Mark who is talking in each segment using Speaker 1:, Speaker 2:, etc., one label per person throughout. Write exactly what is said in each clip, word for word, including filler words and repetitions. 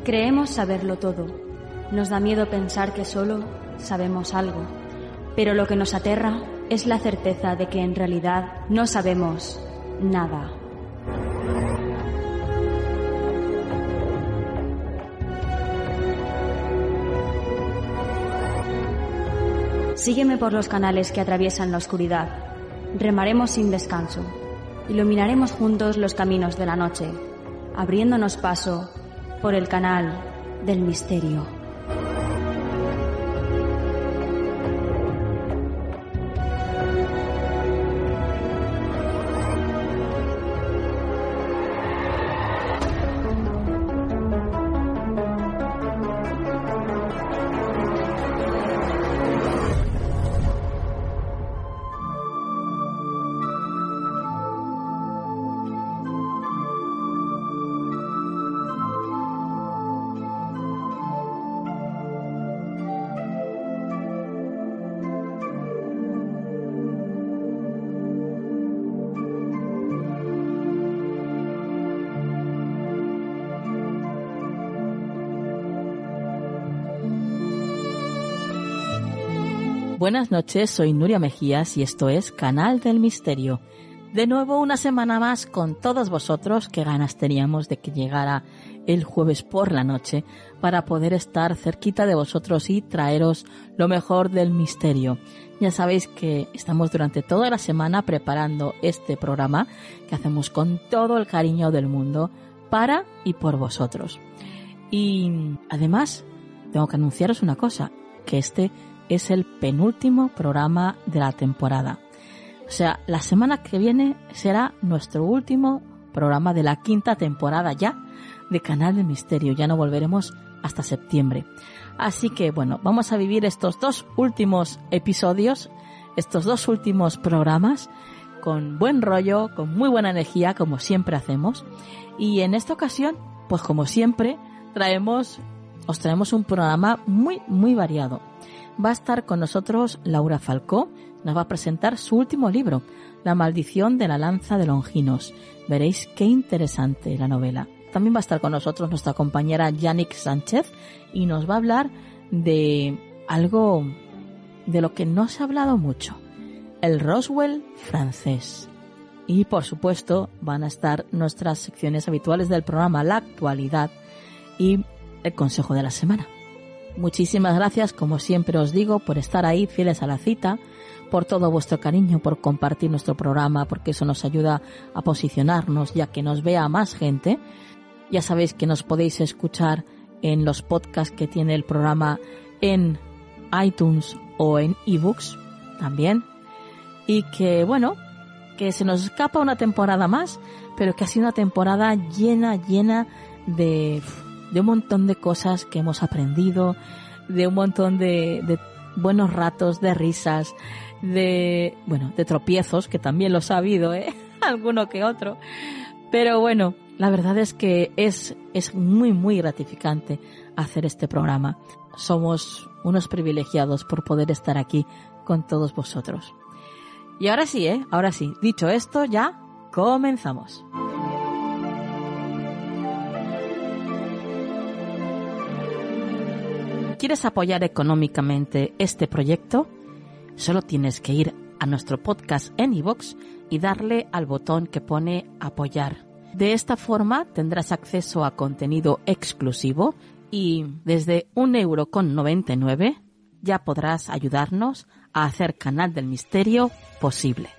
Speaker 1: Creemos saberlo todo. Nos da miedo pensar que solo sabemos algo. Pero lo que nos aterra es la certeza de que en realidad no sabemos nada. Sígueme por los canales que atraviesan la oscuridad. Remaremos sin descanso. Iluminaremos juntos los caminos de la noche, abriéndonos paso por el canal del misterio.
Speaker 2: Buenas noches, soy Nuria Mejías y esto es Canal del Misterio. De nuevo una semana más con todos vosotros. Qué ganas teníamos de que llegara el jueves por la noche para poder estar cerquita de vosotros y traeros lo mejor del misterio. Ya sabéis que estamos durante toda la semana preparando este programa que hacemos con todo el cariño del mundo para y por vosotros. Y además tengo que anunciaros una cosa, que este es el penúltimo programa de la temporada. O sea, la semana que viene será nuestro último programa de la quinta temporada ya de Canal del Misterio. Ya no volveremos hasta septiembre. Así que bueno, vamos a vivir estos dos últimos episodios, estos dos últimos programas con buen rollo, con muy buena energía, como siempre hacemos. Y en esta ocasión, pues como siempre, traemos, os traemos un programa muy, muy variado. Va a estar con nosotros Laura Falcó, nos va a presentar su último libro, La maldición de la lanza de Longinos. Veréis qué interesante la novela. También va a estar con nosotros nuestra compañera Yannick Sánchez y nos va a hablar de algo de lo que no se ha hablado mucho, el Roswell francés. Y por supuesto van a estar nuestras secciones habituales del programa, la actualidad y el consejo de la semana. Muchísimas gracias, como siempre os digo, por estar ahí fieles a la cita, por todo vuestro cariño, por compartir nuestro programa, porque eso nos ayuda a posicionarnos y a que nos vea más gente. Ya sabéis que nos podéis escuchar en los podcasts que tiene el programa en iTunes o en ebooks también. Y que, bueno, que se nos escapa una temporada más, pero que ha sido una temporada llena, llena de... de un montón de cosas que hemos aprendido, de un montón de, de buenos ratos, de risas, de, bueno, de tropiezos, que también los ha habido, ¿eh? Alguno que otro. Pero bueno, la verdad es que es, es muy, muy gratificante hacer este programa. Somos unos privilegiados por poder estar aquí con todos vosotros. Y ahora sí, ¿eh? Ahora sí. Dicho esto, ya comenzamos. ¿Quieres apoyar económicamente este proyecto? Solo tienes que ir a nuestro podcast en iVoox y darle al botón que pone apoyar. De esta forma tendrás acceso a contenido exclusivo y desde un euro con noventa y nueve ya podrás ayudarnos a hacer Canal del Misterio posible.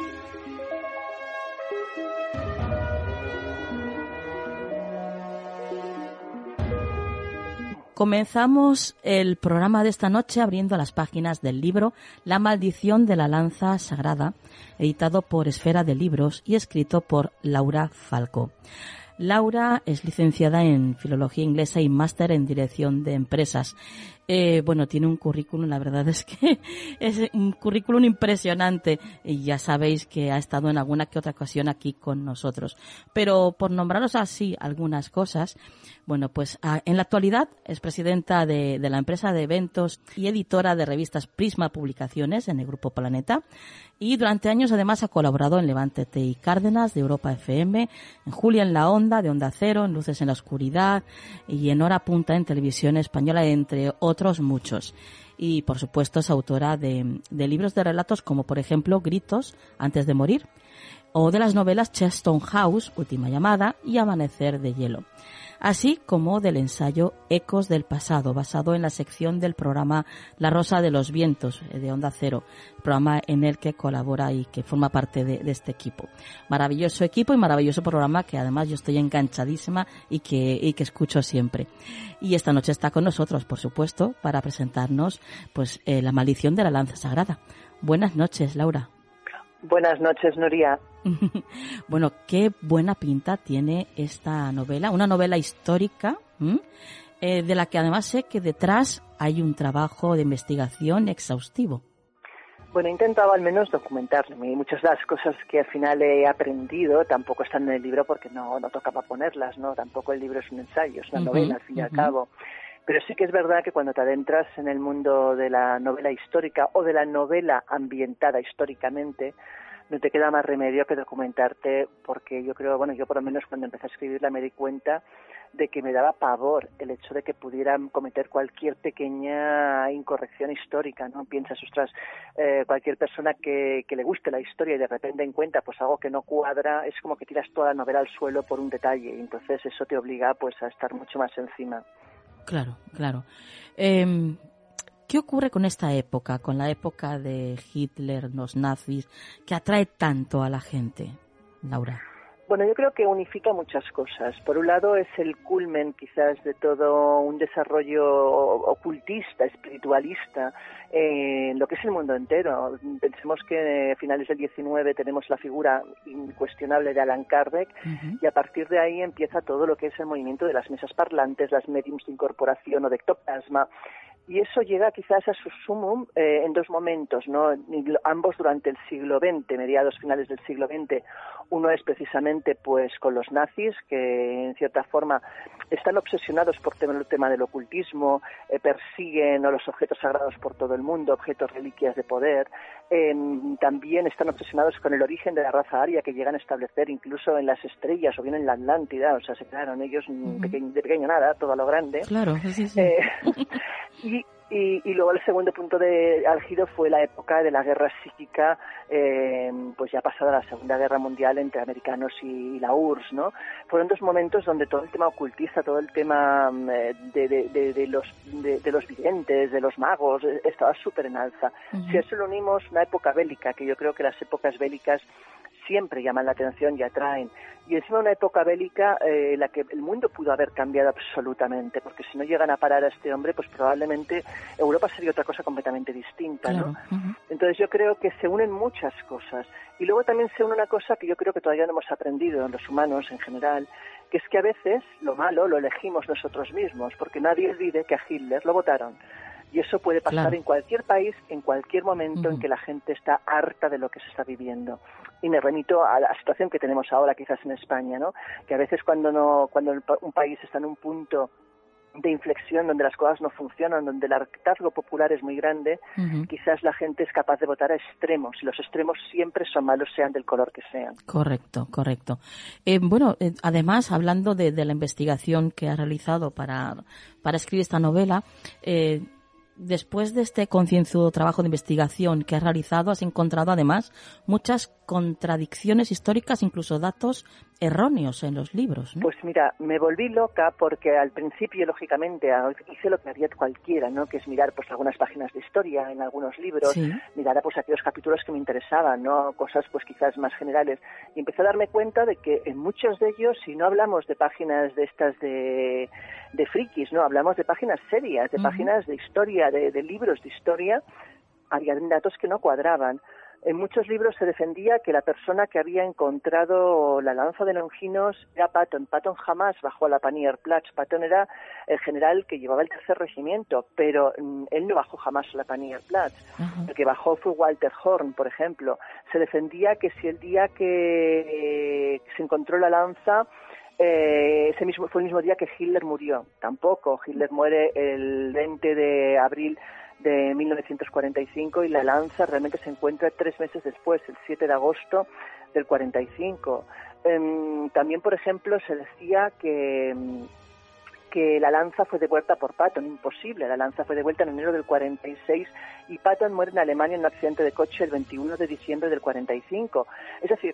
Speaker 2: Comenzamos el programa de esta noche abriendo las páginas del libro La maldición de la lanza sagrada, editado por Esfera de Libros y escrito por Laura Falcó. Laura es licenciada en Filología Inglesa y máster en Dirección de Empresas Eh, bueno, tiene un currículum, la verdad es que es un currículum impresionante y ya sabéis que ha estado en alguna que otra ocasión aquí con nosotros. Pero por nombraros así algunas cosas, bueno, pues a, en la actualidad es presidenta de, de la empresa de eventos y editora de revistas Prisma Publicaciones en el Grupo Planeta, y durante años además ha colaborado en Levántate y Cárdenas de Europa F M, en Julia en la Onda de Onda Cero, en Luces en la Oscuridad y en Hora Punta en Televisión Española, entre otros muchos. Y por supuesto es autora de, de libros de relatos como por ejemplo Gritos antes de morir, o de las novelas Cheston House, Última llamada y Amanecer de hielo, así como del ensayo Ecos del pasado, basado en la sección del programa La Rosa de los Vientos de Onda Cero, programa en el que colabora y que forma parte de, de este equipo. Maravilloso equipo y maravilloso programa que además yo estoy enganchadísima y que, y que escucho siempre. Y esta noche está con nosotros, por supuesto, para presentarnos pues eh, La maldición de la lanza sagrada. Buenas noches, Laura.
Speaker 3: Buenas noches, Nuria.
Speaker 2: Bueno, qué buena pinta tiene esta novela, una novela histórica, eh, de la que además sé que detrás hay un trabajo de investigación exhaustivo.
Speaker 3: Bueno, he intentado al menos documentarme, y muchas de las cosas que al final he aprendido tampoco están en el libro porque no, no tocaba ponerlas, ¿no? Tampoco el libro es un ensayo, es una uh-huh, novela al fin y uh-huh. al cabo. Pero sí que es verdad que cuando te adentras en el mundo de la novela histórica o de la novela ambientada históricamente, no te queda más remedio que documentarte, porque yo creo, bueno, yo por lo menos cuando empecé a escribirla me di cuenta de que me daba pavor el hecho de que pudieran cometer cualquier pequeña incorrección histórica, ¿no? Piensas, ostras, eh, cualquier persona que, que le guste la historia y de repente encuentra pues algo que no cuadra, es como que tiras toda la novela al suelo por un detalle, y entonces eso te obliga pues a estar mucho más encima.
Speaker 2: Claro, claro. Eh, ¿Qué ocurre con esta época, con la época de Hitler, los nazis, que atrae tanto a la gente, Laura?
Speaker 3: Bueno, yo creo que unifica muchas cosas. Por un lado es el culmen quizás de todo un desarrollo ocultista, espiritualista, en eh, lo que es el mundo entero. Pensemos que a finales del diecinueve tenemos la figura incuestionable de Allan Kardec, uh-huh. y a partir de ahí empieza todo lo que es el movimiento de las mesas parlantes, las mediums de incorporación o de ectoplasma. Y eso llega quizás a su sumum eh, en dos momentos, ¿no? Ambos durante el siglo veinte, mediados finales del siglo veinte. Uno es precisamente pues con los nazis, que en cierta forma están obsesionados por el tema del ocultismo, eh, persiguen a los objetos sagrados por todo el mundo, objetos reliquias de poder. Eh, también están obsesionados con el origen de la raza aria, que llegan a establecer incluso en las estrellas o bien en la Atlántida. O sea, se quedaron ellos uh-huh. pequeño, de pequeño nada, todo a lo grande.
Speaker 2: Claro, sí, sí.
Speaker 3: Eh, y Y, y luego el segundo punto de álgido fue la época de la guerra psíquica, eh, pues ya pasada la Segunda Guerra Mundial entre americanos y, y la U R S S, ¿no? Fueron dos momentos donde todo el tema ocultista, todo el tema eh, de, de, de, de, los, de, de los videntes, de los magos, eh, estaba súper en alza. Uh-huh. Si a eso le unimos una época bélica, que yo creo que las épocas bélicas siempre llaman la atención y atraen, y encima una época bélica en eh, la que el mundo pudo haber cambiado absolutamente, porque si no llegan a parar a este hombre, pues probablemente Europa sería otra cosa completamente distinta, ¿no? Claro. Uh-huh. Entonces yo creo que se unen muchas cosas, y luego también se une una cosa que yo creo que todavía no hemos aprendido en los humanos en general, que es que a veces lo malo lo elegimos nosotros mismos, porque nadie olvide que a Hitler lo votaron. Y eso puede pasar claro. en cualquier país, en cualquier momento uh-huh. en que la gente está harta de lo que se está viviendo. Y me remito a la situación que tenemos ahora quizás en España, ¿no? Que a veces cuando no, cuando un país está en un punto de inflexión donde las cosas no funcionan, donde el hartazgo popular es muy grande, uh-huh. quizás la gente es capaz de votar a extremos, y los extremos siempre son malos, sean del color que sean.
Speaker 2: Correcto, correcto. Eh, bueno, eh, además, hablando de, de la investigación que has realizado para, para escribir esta novela, eh, después de este concienzudo trabajo de investigación que has realizado, has encontrado además muchas contradicciones históricas, incluso datos erróneos en los libros, ¿no?
Speaker 3: Pues mira, me volví loca porque al principio, lógicamente, hice lo que haría cualquiera, ¿no? Que es mirar pues algunas páginas de historia en algunos libros, sí. mirar pues aquellos capítulos que me interesaban, ¿no? Cosas pues quizás más generales. Y empecé a darme cuenta de que en muchos de ellos, si no hablamos de páginas de estas de, de frikis, ¿no? Hablamos de páginas serias, de uh-huh. páginas de historia, de, de libros de historia, había datos que no cuadraban. En muchos libros se defendía que la persona que había encontrado la lanza de Longinos era Patton. Patton jamás bajó a la Panierplatz. Patton era el general que llevaba el tercer regimiento, pero mm, él no bajó jamás a la Panierplatz. Uh-huh. El que bajó fue Walter Horn, por ejemplo. Se defendía que si el día que eh, se encontró la lanza, eh, ese mismo fue el mismo día que Hitler murió. Tampoco. Hitler muere el veinte de abril de mil novecientos cuarenta y cinco y la lanza realmente se encuentra tres meses después, el siete de agosto del cuarenta y cinco. Eh, también, por ejemplo, se decía que, que la lanza fue devuelta por Patton. Imposible, la lanza fue devuelta en enero del cuarenta y seis y Patton muere en Alemania en un accidente de coche el veintiuno de diciembre del cuarenta y cinco. Es decir,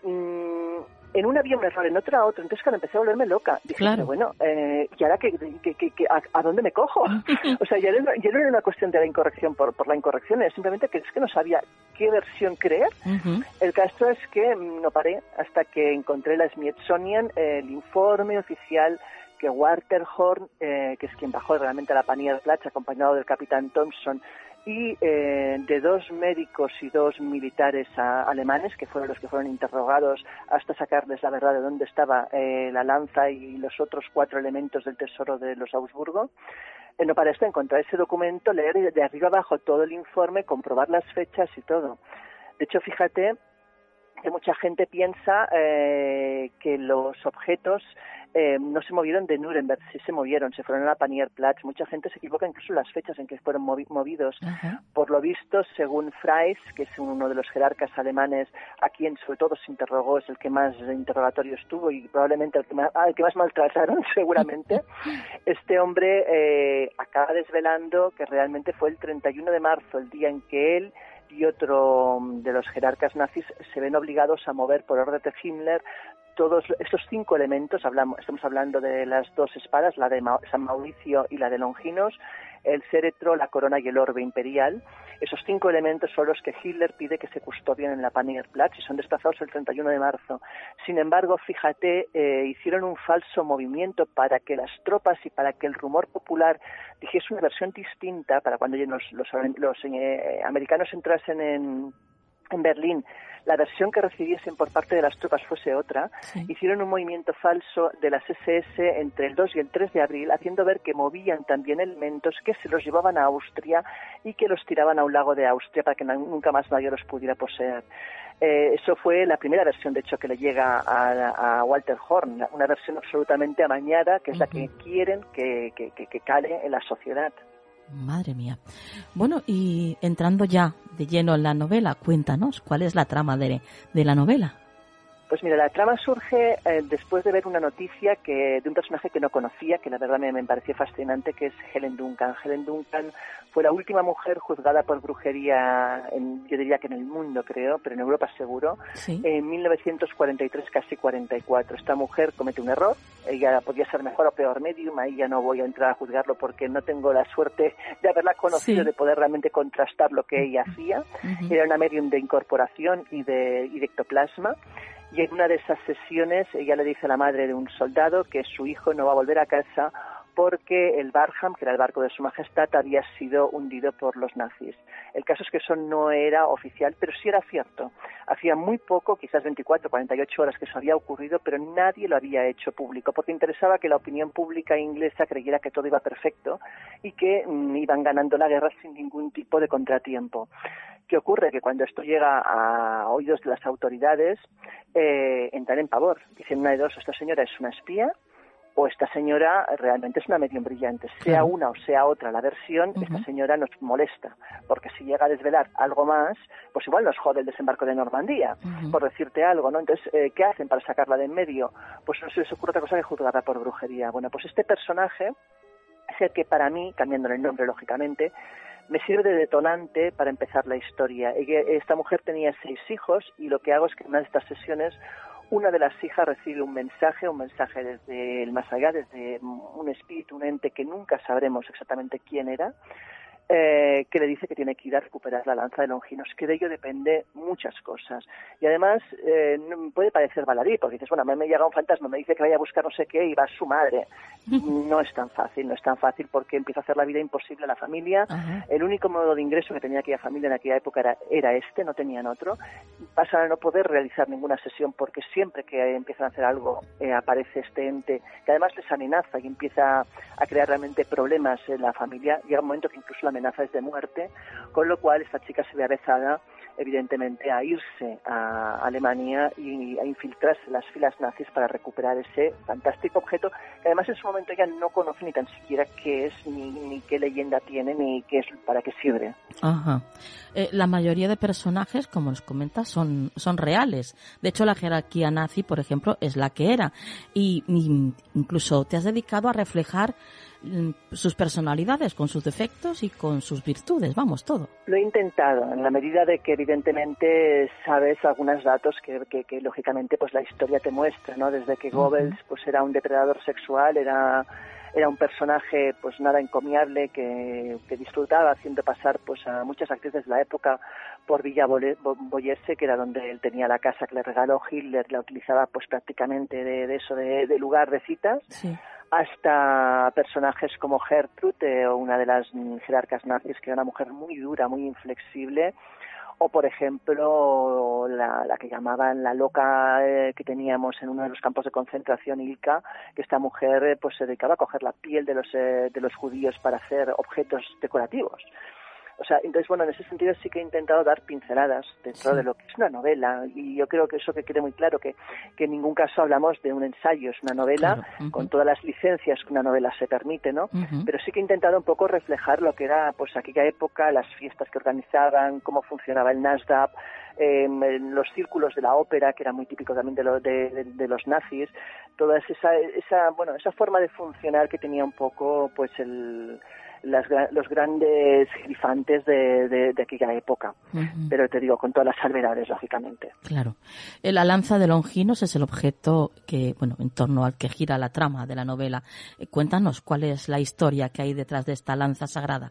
Speaker 3: mmm, en una había un error, en otra otro. Entonces, cuando empecé a volverme loca, dije,
Speaker 2: claro.
Speaker 3: bueno, eh, ¿y ahora qué, qué, qué, qué, a, a dónde me cojo? O sea, ya no, ya no era una cuestión de la incorrección por, por la incorrección, es simplemente que es que no sabía qué versión creer. Uh-huh. El caso es que no paré hasta que encontré la Smithsonian, eh, el informe oficial que Walter Horn, eh, que es quien bajó realmente a la Panierplatz, acompañado del capitán Thompson, y eh, de dos médicos y dos militares a, alemanes, que fueron los que fueron interrogados hasta sacarles la verdad de dónde estaba eh, la lanza y los otros cuatro elementos del tesoro de los Augsburgo. Eh, no para esto encontrar ese documento, leer de arriba abajo todo el informe, comprobar las fechas y todo. De hecho, fíjate que mucha gente piensa eh, que los objetos eh, no se movieron de Nuremberg, sí se movieron, se fueron a la Panierplatz. Mucha gente se equivoca incluso en las fechas en que fueron movi- movidos. Uh-huh. Por lo visto, según Fries, que es uno de los jerarcas alemanes a quien sobre todo se interrogó, es el que más interrogatorios tuvo y probablemente el que más, ah, el que más maltrataron seguramente, este hombre eh, acaba desvelando que realmente fue el treinta y uno de marzo, el día en que él y otro de los jerarcas nazis se ven obligados a mover por orden de Himmler todos esos cinco elementos. Hablamos, estamos hablando de las dos espadas, la de Ma- San Mauricio y la de Longinos, el céretro, la corona y el orbe imperial. Esos cinco elementos son los que Hitler pide que se custodien en la Panierplatz y son desplazados el treinta y uno de marzo. Sin embargo, fíjate, eh, hicieron un falso movimiento para que las tropas y para que el rumor popular dijese una versión distinta para cuando los, los, los eh, americanos entrasen en, en Berlín. La versión que recibiesen por parte de las tropas fuese otra. Sí. Hicieron un movimiento falso de las ese ese entre el dos y el tres de abril, haciendo ver que movían también elementos que se los llevaban a Austria y que los tiraban a un lago de Austria para que nunca más nadie los pudiera poseer. Eh, eso fue la primera versión, de hecho, que le llega a, a Walter Horn, una versión absolutamente amañada, que es uh-huh. la que quieren que, que, que, que cale en la sociedad.
Speaker 2: Madre mía. Bueno, y entrando ya de lleno en la novela, cuéntanos, ¿cuál es la trama de, de la novela?
Speaker 3: Pues mira, la trama surge eh, después de ver una noticia que de un personaje que no conocía, que la verdad me, me pareció fascinante, que es Helen Duncan. Helen Duncan fue la última mujer juzgada por brujería, en, yo diría que en el mundo, creo, pero en Europa seguro, ¿sí? En mil novecientos cuarenta y tres, casi cuarenta y cuatro. Esta mujer comete un error, ella podía ser mejor o peor medium, ahí ya no voy a entrar a juzgarlo porque no tengo la suerte de haberla conocido, sí. de poder realmente contrastar lo que ella hacía. Uh-huh. Era una medium de incorporación y de, y de ectoplasma. Y en una de esas sesiones ella le dice a la madre de un soldado que su hijo no va a volver a casa porque el Barham, que era el barco de su majestad, había sido hundido por los nazis. El caso es que eso no era oficial, pero sí era cierto. Hacía muy poco, quizás veinticuatro, cuarenta y ocho horas que eso había ocurrido, pero nadie lo había hecho público, porque interesaba que la opinión pública inglesa creyera que todo iba perfecto y que mm, iban ganando la guerra sin ningún tipo de contratiempo. ¿Qué ocurre? Que cuando esto llega a oídos de las autoridades, eh, entran en pavor. Dicen una de dos, esta señora es una espía, o esta señora realmente es una medium brillante. Sea claro. una o sea otra la versión, uh-huh. esta señora nos molesta, porque si llega a desvelar algo más, pues igual nos jode el desembarco de Normandía, uh-huh. por decirte algo, ¿no? Entonces, eh, ¿qué hacen para sacarla de en medio? Pues no se les ocurre otra cosa que juzgarla por brujería. Bueno, pues este personaje es el que para mí, cambiándole el nombre lógicamente, me sirve de detonante para empezar la historia. Esta mujer tenía seis hijos y lo que hago es que en una de estas sesiones una de las hijas recibe un mensaje, un mensaje desde el más allá, desde un espíritu, un ente que nunca sabremos exactamente quién era, eh, que le dice que tiene que ir a recuperar la lanza de Longinos, que de ello depende muchas cosas. Y además eh, puede parecer baladí, porque dices, bueno, a mí me llega un fantasma, me dice que vaya a buscar no sé qué y va su madre. No es tan fácil, no es tan fácil porque empieza a hacer la vida imposible a la familia. Ajá. El único modo de ingreso que tenía aquella familia en aquella época era, era este, no tenían otro. Pasan a no poder realizar ninguna sesión porque siempre que empiezan a hacer algo eh, aparece este ente que además les amenaza y empieza a crear realmente problemas en la familia. Llega un momento que incluso la amenaza es de muerte, con lo cual esta chica se ve avezada evidentemente a irse a Alemania y a infiltrarse en las filas nazis para recuperar ese fantástico objeto que además en su momento ella no conoce ni tan siquiera qué es, ni, ni qué leyenda tiene, ni qué es, para qué sirve.
Speaker 2: Ajá. Eh, la mayoría de personajes, como nos comentas, son, son reales. De hecho, la jerarquía nazi, por ejemplo, es la que era. Y, y incluso te has dedicado a reflejar sus personalidades, con sus defectos y con sus virtudes, vamos, todo.
Speaker 3: Lo he intentado, en la medida de que evidentemente sabes algunos datos que, que, que lógicamente pues la historia te muestra, ¿no? Desde que Goebbels uh-huh. pues era un depredador sexual, era era un personaje pues nada encomiable que, que disfrutaba haciendo pasar pues a muchas actrices de la época por Villa Boyerse, que era donde él tenía la casa que le regaló Hitler, la utilizaba pues prácticamente de, de eso, de, de lugar de citas. Sí. Hasta personajes como Gertrude, una de las jerarcas nazis, que era una mujer muy dura, muy inflexible, o por ejemplo la, la que llamaban la loca eh, que teníamos en uno de los campos de concentración, Ilka, que esta mujer eh, pues se dedicaba a coger la piel de los eh, de los judíos para hacer objetos decorativos. O sea, entonces, bueno, en ese sentido sí que he intentado dar pinceladas dentro sí. de lo que es una novela, y yo creo que eso que quede muy claro, que, que en ningún caso hablamos de un ensayo, es una novela claro. uh-huh. con todas las licencias que una novela se permite, ¿no? Uh-huh. Pero sí que he intentado un poco reflejar lo que era pues aquella época, las fiestas que organizaban, cómo funcionaba el NSDAP, eh, los círculos de la ópera, que era muy típico también de, lo, de, de, de los nazis, toda esa, esa, bueno, esa forma de funcionar que tenía un poco pues el... Las, los grandes grifantes de, de, de aquella época, uh-huh. pero te digo, con todas las salvedades, lógicamente.
Speaker 2: Claro. La lanza de Longinos es el objeto que, bueno, en torno al que gira la trama de la novela. Cuéntanos, ¿cuál es la historia que hay detrás de esta lanza sagrada?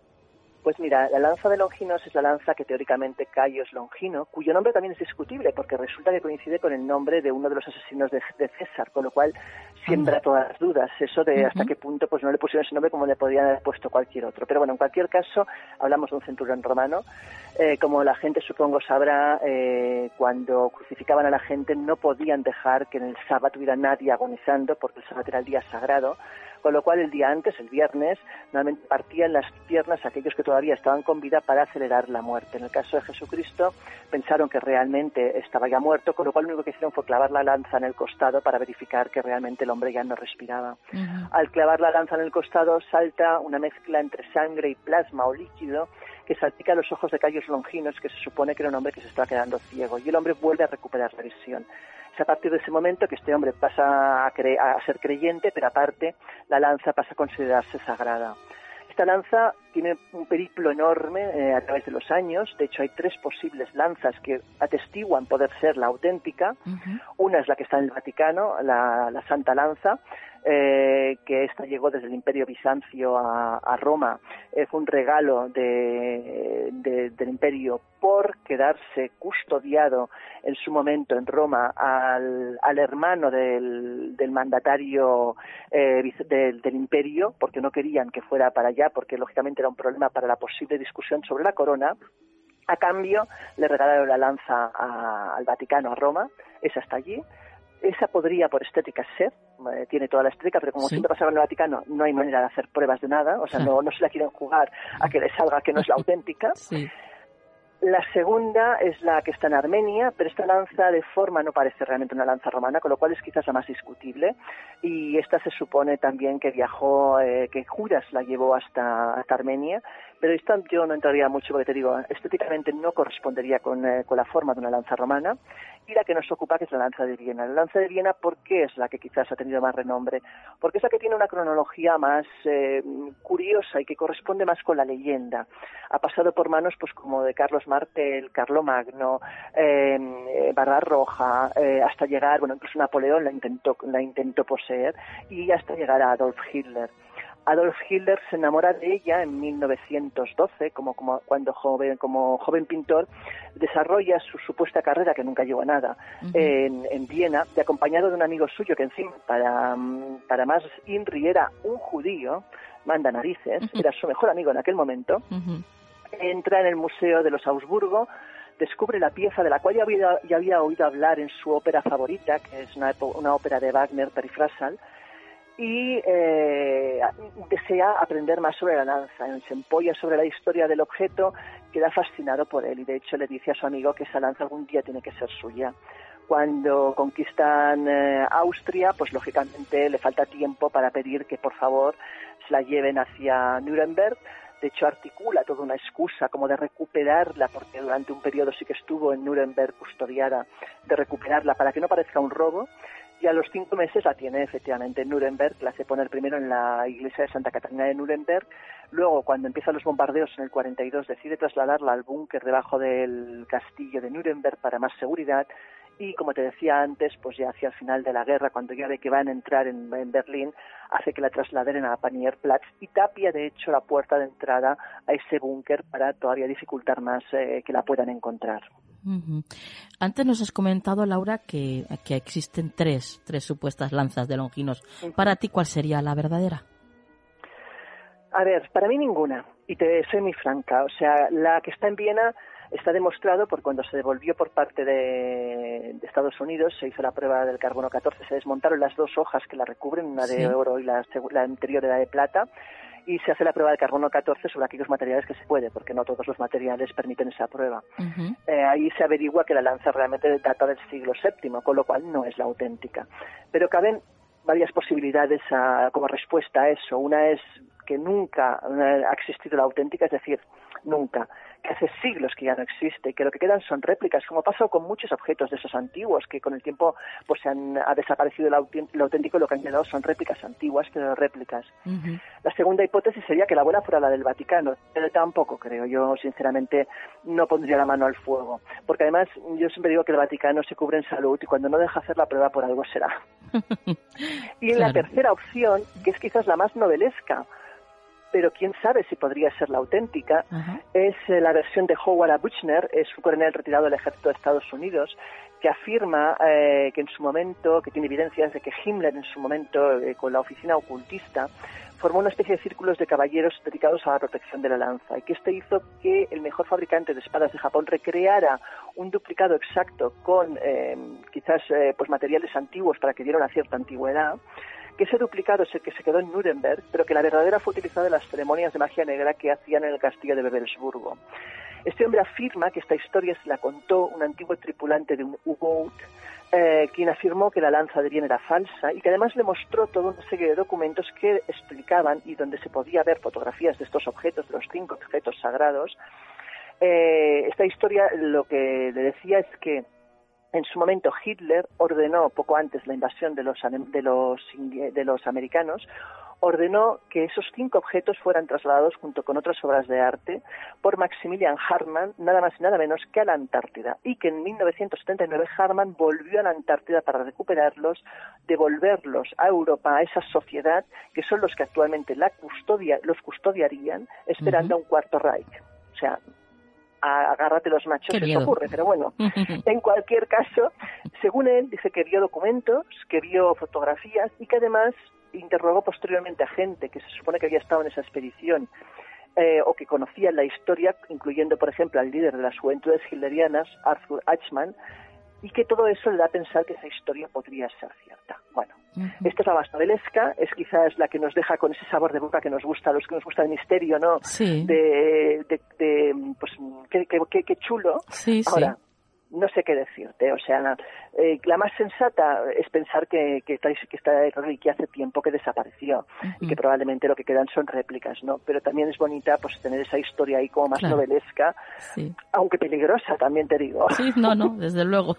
Speaker 3: Pues mira, la lanza de Longinos es la lanza que teóricamente Caius Longino, cuyo nombre también es discutible porque resulta que coincide con el nombre de uno de los asesinos de, de César, con lo cual siembra todas las dudas, eso de uh-huh. hasta qué punto pues no le pusieron ese nombre como le podrían haber puesto cualquier otro. Pero bueno, en cualquier caso, hablamos de un centurión romano. Eh, como la gente supongo sabrá, eh, cuando crucificaban a la gente no podían dejar que en el sábado hubiera nadie agonizando, porque el sábado era el día sagrado, con lo cual el día antes, el viernes, normalmente partían las piernas a aquellos que todavía estaban con vida para acelerar la muerte. En el caso de Jesucristo pensaron que realmente estaba ya muerto, con lo cual lo único que hicieron fue clavar la lanza en el costado para verificar que realmente el hombre ya no respiraba. Uh-huh. Al clavar la lanza en el costado salta una mezcla entre sangre y plasma o líquido que salpica los ojos de Caius Longinos, que se supone que era un hombre que se estaba quedando ciego, y el hombre vuelve a recuperar la visión. Es a partir de ese momento que este hombre pasa a, cre- a ser creyente, pero aparte la lanza pasa a considerarse sagrada. Esta lanza tiene un periplo enorme eh, a través de los años. De hecho, hay tres posibles lanzas que atestiguan poder ser la auténtica. Uh-huh. Una es la que está en el Vaticano, la, la Santa Lanza, eh, que esta llegó desde el Imperio Bizancio a, a Roma. Eh, fue un regalo de, de, del Imperio por quedarse custodiado en su momento en Roma al, al hermano del, del mandatario eh, del, del Imperio, porque no querían que fuera para allá, porque lógicamente era un problema para la posible discusión sobre la corona. A cambio, le regalaron la lanza a, al Vaticano, a Roma, esa está allí. Esa podría, por estética, ser, eh, tiene toda la estética, pero como ¿sí? siempre pasaba en el Vaticano, no hay manera de hacer pruebas de nada, o sea, no, no se la quieren jugar a que le salga que no es la auténtica. Sí. La segunda es la que está en Armenia, pero esta lanza de forma no parece realmente una lanza romana, con lo cual es quizás la más discutible. Y esta se supone también que viajó, eh, que Judas la llevó hasta, hasta Armenia, pero esta yo no entraría mucho porque te digo, estéticamente no correspondería con, eh, con la forma de una lanza romana. Y la que nos ocupa, que es la lanza de Viena. La lanza de Viena, ¿por qué es la que quizás ha tenido más renombre? Porque es la que tiene una cronología más eh, curiosa y que corresponde más con la leyenda. Ha pasado por manos pues como de Carlos Martel, Carlomagno, eh, Barbarroja, eh, hasta llegar, bueno, incluso Napoleón la intentó, la intentó poseer, y hasta llegar a Adolf Hitler. Adolf Hitler se enamora de ella en mil novecientos doce, como, como cuando joven, como joven pintor, desarrolla su supuesta carrera, que nunca llegó a nada, uh-huh. en, en Viena, y acompañado de un amigo suyo, que encima, para, para más Inri, era un judío, manda narices, uh-huh. era su mejor amigo en aquel momento, uh-huh. entra en el Museo de los Augsburgo, descubre la pieza de la cual ya había, ya había oído hablar en su ópera favorita, que es una, una ópera de Wagner, Perifrasal, y eh, desea aprender más sobre la lanza. Se empolla sobre la historia del objeto, queda fascinado por él y de hecho le dice a su amigo que esa lanza algún día tiene que ser suya. Cuando conquistan eh, Austria, pues lógicamente le falta tiempo para pedir que por favor se la lleven hacia Nuremberg. De hecho articula toda una excusa como de recuperarla, porque durante un periodo sí que estuvo en Nuremberg custodiada, de recuperarla para que no parezca un robo. Y a los cinco meses la tiene efectivamente en Nuremberg, la hace poner primero en la iglesia de Santa Catarina de Nuremberg, luego cuando empiezan los bombardeos en el cuarenta y dos decide trasladarla al búnker debajo del castillo de Nuremberg para más seguridad y como te decía antes, pues ya hacia el final de la guerra, cuando ya ve que van a entrar en, en Berlín, hace que la trasladen a Panierplatz y tapia de hecho la puerta de entrada a ese búnker para todavía dificultar más eh, que la puedan encontrar.
Speaker 2: Uh-huh. Antes nos has comentado, Laura, que, que existen tres, tres supuestas lanzas de Longinos. Uh-huh. Para ti, ¿cuál sería la verdadera?
Speaker 3: A ver, para mí ninguna, y te soy muy franca. O sea, la que está en Viena está demostrado por cuando se devolvió por parte de, de Estados Unidos, se hizo la prueba del carbono catorce, se desmontaron las dos hojas que la recubren, una de sí. oro y la, la anterior era de plata, y se hace la prueba de carbono catorce sobre aquellos materiales que se puede, porque no todos los materiales permiten esa prueba. Uh-huh. Eh, ahí se averigua que la lanza realmente data del siglo séptimo, con lo cual no es la auténtica. Pero caben varias posibilidades a, como respuesta a eso. Una es que nunca ha existido la auténtica, es decir, nunca, que hace siglos que ya no existe, que lo que quedan son réplicas, como ha pasado con muchos objetos de esos antiguos, que con el tiempo pues se han, ha desaparecido lo auténtico y lo que han quedado son réplicas antiguas, pero réplicas. Uh-huh. La segunda hipótesis sería que la abuela fuera la del Vaticano, pero tampoco creo, yo sinceramente no pondría la mano al fuego, porque además yo siempre digo que el Vaticano se cubre en salud y cuando no deja hacer la prueba por algo será. Y en claro. la tercera opción, que es quizás la más novelesca, pero quién sabe si podría ser la auténtica, uh-huh. es eh, la versión de Howard A. Buchner, es un coronel retirado del ejército de Estados Unidos, que afirma eh, que en su momento, que tiene evidencias de que Himmler en su momento, eh, con la oficina ocultista, formó una especie de círculos de caballeros dedicados a la protección de la lanza, y que este hizo que el mejor fabricante de espadas de Japón recreara un duplicado exacto con eh, quizás eh, pues materiales antiguos para que diera una cierta antigüedad, que ese duplicado es el que se quedó en Nuremberg, pero que la verdadera fue utilizada en las ceremonias de magia negra que hacían en el castillo de Wewelsburgo. Este hombre afirma que esta historia se la contó un antiguo tripulante de un U-boat, eh, quien afirmó que la lanza de bien era falsa y que además le mostró toda una serie de documentos que explicaban y donde se podía ver fotografías de estos objetos, de los cinco objetos sagrados. Eh, esta historia lo que le decía es que en su momento Hitler ordenó, poco antes la invasión de los, de los, de los americanos, ordenó que esos cinco objetos fueran trasladados junto con otras obras de arte por Maximilian Hartmann, nada más y nada menos que a la Antártida, y que en mil novecientos setenta y nueve Hartmann volvió a la Antártida para recuperarlos, devolverlos a Europa, a esa sociedad que son los que actualmente la custodia, los custodiarían, esperando uh-huh. a un cuarto Reich. O sea, agárrate los machos, eso ocurre, pero bueno, en cualquier caso, según él, dice que vio documentos, que vio fotografías y que además interrogó posteriormente a gente que se supone que había estado en esa expedición eh, o que conocían la historia, incluyendo, por ejemplo, al líder de las juventudes hitlerianas, Arthur Eichmann, y que todo eso le da a pensar que esa historia podría ser cierta. Bueno, uh-huh. esta es la más novelesca, es quizás la que nos deja con ese sabor de boca que nos gusta, a los que nos gusta el misterio, ¿no?
Speaker 2: Sí.
Speaker 3: De, de, de pues, qué, qué, qué chulo.
Speaker 2: Sí,
Speaker 3: Ahora,
Speaker 2: sí.
Speaker 3: no sé qué decirte, o sea, la, eh, la más sensata es pensar que, que, esta, que esta reliquia hace tiempo que desapareció uh-huh. y que probablemente lo que quedan son réplicas, ¿no? Pero también es bonita pues tener esa historia ahí como más claro. novelesca, sí. aunque peligrosa, también te digo.
Speaker 2: Sí, no, no, desde luego.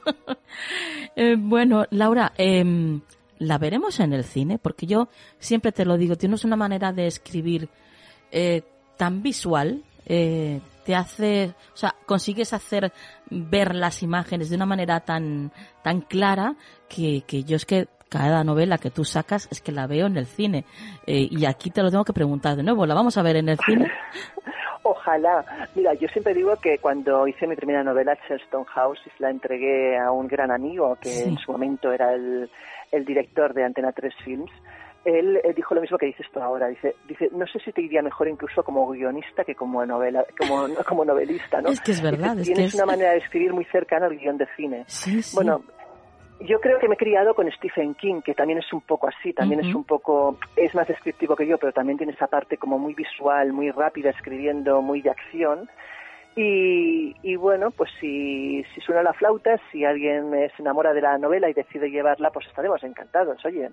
Speaker 2: eh, bueno, Laura, eh, ¿la veremos en el cine? Porque yo siempre te lo digo, tienes una manera de escribir eh, tan visual, eh, te hace, o sea, consigues hacer ver las imágenes de una manera tan tan clara que, que yo es que cada novela que tú sacas es que la veo en el cine. Eh, y aquí te lo tengo que preguntar de nuevo, ¿la vamos a ver en el cine?
Speaker 3: Ojalá. Mira, yo siempre digo que cuando hice mi primera novela, Charleston House, la entregué a un gran amigo que sí. en su momento era el, el director de Antena tres Films. Él, él dijo lo mismo que dices tú ahora. Dice, dice, no sé si te iría mejor incluso como guionista que como novela, como, como novelista, ¿no?
Speaker 2: Es que es verdad.
Speaker 3: Dice,
Speaker 2: es
Speaker 3: tienes
Speaker 2: que
Speaker 3: una
Speaker 2: es...
Speaker 3: manera de escribir muy cercana al guión de cine.
Speaker 2: Sí, sí.
Speaker 3: Bueno, yo creo que me he criado con Stephen King, que también es un poco así, también uh-huh. es un poco, es más descriptivo que yo, pero también tiene esa parte como muy visual, muy rápida, escribiendo, muy de acción. Y, y bueno, pues si, si suena la flauta, si alguien se enamora de la novela y decide llevarla, pues estaremos encantados, oye.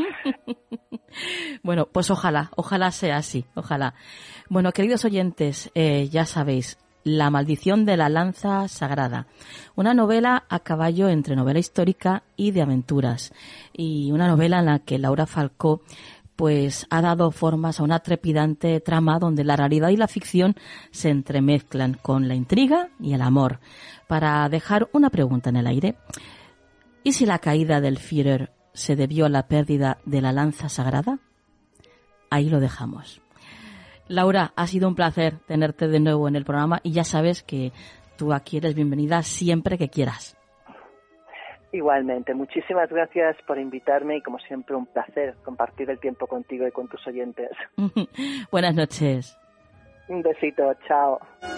Speaker 2: Bueno, pues ojalá, ojalá sea así, ojalá. Bueno, queridos oyentes, eh, ya sabéis, La maldición de la lanza sagrada, una novela a caballo entre novela histórica y de aventuras, y una novela en la que Laura Falcó pues ha dado formas a una trepidante trama donde la realidad y la ficción se entremezclan con la intriga y el amor, para dejar una pregunta en el aire. ¿Y si la caída del Führer se debió a la pérdida de la lanza sagrada? Ahí lo dejamos. Laura, ha sido un placer tenerte de nuevo en el programa y ya sabes que tú aquí eres bienvenida siempre que quieras.
Speaker 3: Igualmente, muchísimas gracias por invitarme y como siempre un placer compartir el tiempo contigo y con tus oyentes.
Speaker 2: Buenas noches.
Speaker 3: Un besito, chao.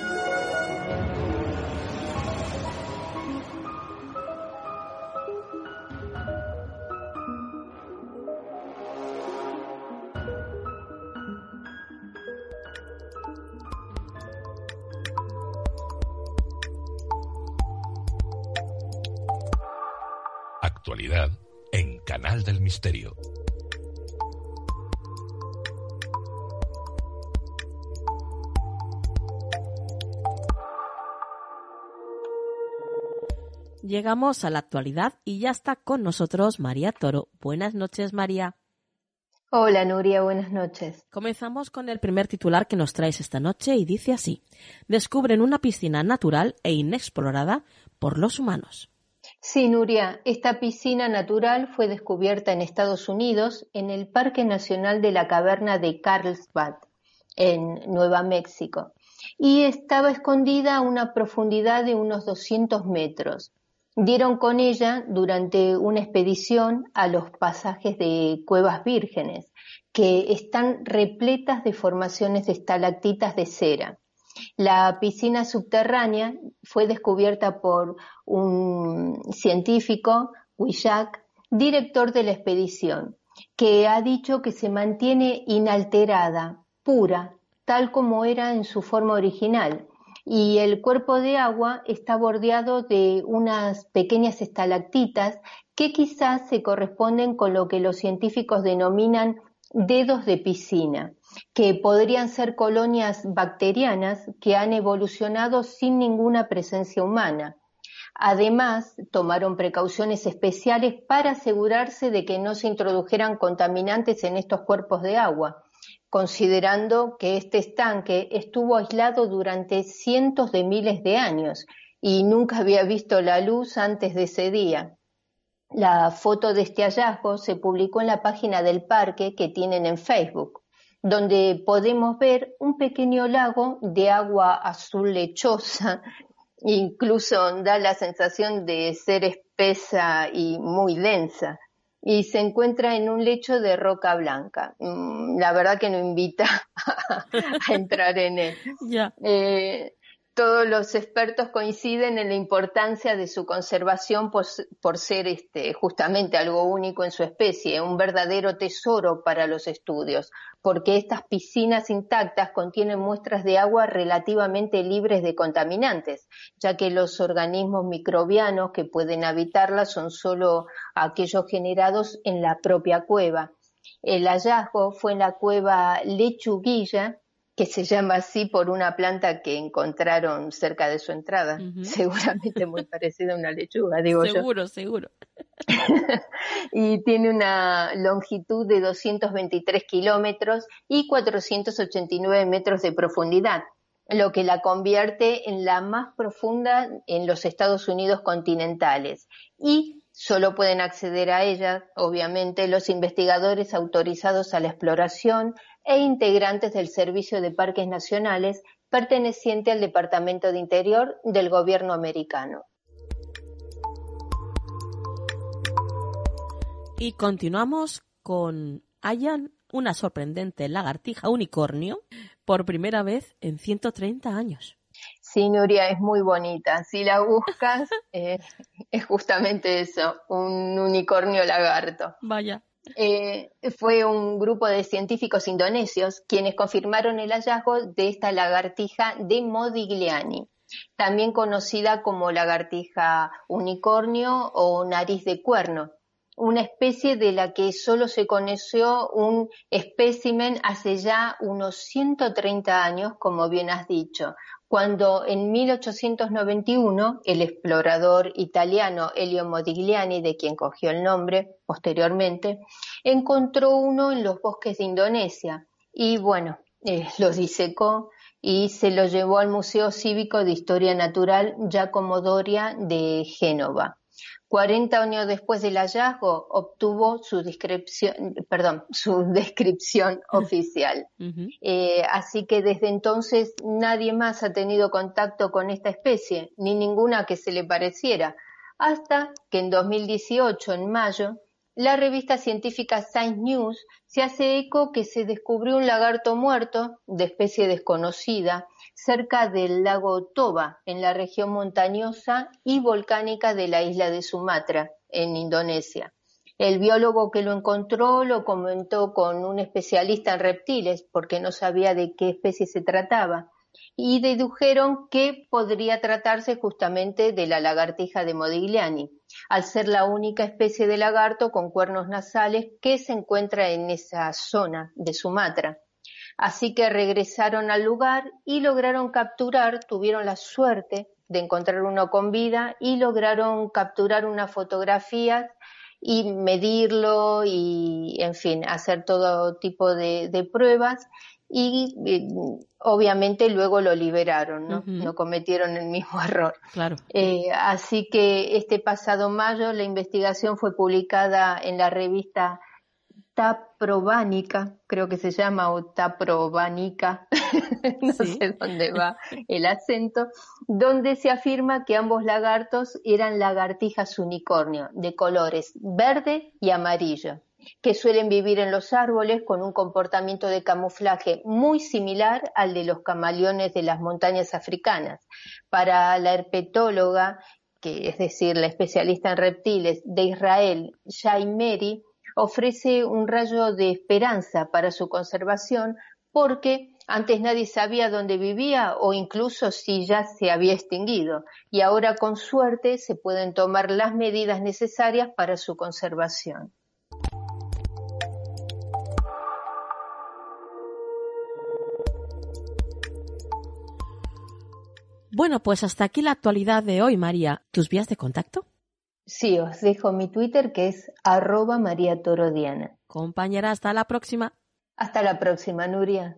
Speaker 4: Actualidad en Canal del Misterio.
Speaker 2: Llegamos a la actualidad y ya está con nosotros María Toro. Buenas noches, María.
Speaker 5: Hola, Nuria, buenas noches.
Speaker 2: Comenzamos con el primer titular que nos traes esta noche y dice así: descubren una piscina natural e inexplorada por los humanos.
Speaker 5: Sí, Nuria, esta piscina natural fue descubierta en Estados Unidos en el Parque Nacional de la Caverna de Carlsbad, en Nueva México, y estaba escondida a una profundidad de unos doscientos metros. Dieron con ella durante una expedición a los pasajes de Cuevas Vírgenes, que están repletas de formaciones de estalactitas de cera. La piscina subterránea fue descubierta por un científico, Willac, director de la expedición, que ha dicho que se mantiene inalterada, pura, tal como era en su forma original, y el cuerpo de agua está bordeado de unas pequeñas estalactitas que quizás se corresponden con lo que los científicos denominan dedos de piscina, que podrían ser colonias bacterianas que han evolucionado sin ninguna presencia humana. Además, tomaron precauciones especiales para asegurarse de que no se introdujeran contaminantes en estos cuerpos de agua, considerando que este estanque estuvo aislado durante cientos de miles de años y nunca había visto la luz antes de ese día. La foto de este hallazgo se publicó en la página del parque que tienen en Facebook, donde podemos ver un pequeño lago de agua azul lechosa, incluso da la sensación de ser espesa y muy densa, y se encuentra en un lecho de roca blanca. La verdad que no invita a, a entrar en él.
Speaker 2: Yeah.
Speaker 5: Eh, todos los expertos coinciden en la importancia de su conservación por, por ser este, justamente algo único en su especie, un verdadero tesoro para los estudios, porque estas piscinas intactas contienen muestras de agua relativamente libres de contaminantes, ya que los organismos microbianos que pueden habitarlas son solo aquellos generados en la propia cueva. El hallazgo fue en la cueva Lechuguilla, que se llama así por una planta que encontraron cerca de su entrada, uh-huh. seguramente muy parecida a una lechuga, digo
Speaker 2: seguro,
Speaker 5: yo.
Speaker 2: Seguro,
Speaker 5: seguro. Y tiene una longitud de doscientos veintitrés kilómetros y cuatrocientos ochenta y nueve metros de profundidad, lo que la convierte en la más profunda en los Estados Unidos continentales y Solo pueden acceder a ella, obviamente, los investigadores autorizados a la exploración e integrantes del Servicio de Parques Nacionales perteneciente al Departamento de Interior del gobierno americano.
Speaker 6: Y continuamos con hallan una sorprendente lagartija unicornio por primera vez en ciento treinta años.
Speaker 5: Sí, Nuria, es muy bonita. Si la buscas, eh, es justamente eso, un unicornio lagarto.
Speaker 6: Vaya.
Speaker 5: Eh, fue un grupo de científicos indonesios quienes confirmaron el hallazgo de esta lagartija de Modigliani, también conocida como lagartija unicornio o nariz de cuerno, una especie de la que solo se conoció un espécimen hace ya unos ciento treinta años, como bien has dicho, cuando en mil ochocientos noventa y uno el explorador italiano Elio Modigliani, de quien cogió el nombre posteriormente, encontró uno en los bosques de Indonesia y bueno, eh, lo disecó y se lo llevó al Museo Cívico de Historia Natural Giacomo Doria de Génova. cuarenta años después del hallazgo obtuvo su descripción, perdón, su descripción oficial. Uh-huh. Eh, así que desde entonces nadie más ha tenido contacto con esta especie, ni ninguna que se le pareciera, hasta que en dos mil dieciocho, en mayo, la revista científica Science News se hace eco que se descubrió un lagarto muerto de especie desconocida cerca del lago Toba, en la región montañosa y volcánica de la isla de Sumatra, en Indonesia. El biólogo que lo encontró lo comentó con un especialista en reptiles, porque no sabía de qué especie se trataba, y dedujeron que podría tratarse justamente de la lagartija de Modigliani, al ser la única especie de lagarto con cuernos nasales que se encuentra en esa zona de Sumatra. Así que regresaron al lugar y lograron capturar, tuvieron la suerte de encontrar uno con vida y lograron capturar una fotografía y medirlo y, en fin, hacer todo tipo de, de pruebas y eh, obviamente luego lo liberaron, ¿no? Uh-huh. No cometieron el mismo error.
Speaker 6: Claro.
Speaker 5: Eh, así que este pasado mayo la investigación fue publicada en la revista Taprobánica, creo que se llama, o Taprobánica, no ¿Sí? sé dónde va el acento, donde se afirma que ambos lagartos eran lagartijas unicornio, de colores verde y amarillo, que suelen vivir en los árboles con un comportamiento de camuflaje muy similar al de los camaleones de las montañas africanas. Para la herpetóloga, que es decir, la especialista en reptiles de Israel, Shai Meri, ofrece un rayo de esperanza para su conservación porque antes nadie sabía dónde vivía o incluso si ya se había extinguido y ahora con suerte se pueden tomar las medidas necesarias para su conservación.
Speaker 6: Bueno, pues hasta aquí la actualidad de hoy, María. ¿Tus vías de contacto?
Speaker 5: Sí, os dejo mi Twitter que es arroba María Toro Diana.
Speaker 6: Compañera, hasta la próxima.
Speaker 5: Hasta la próxima, Nuria.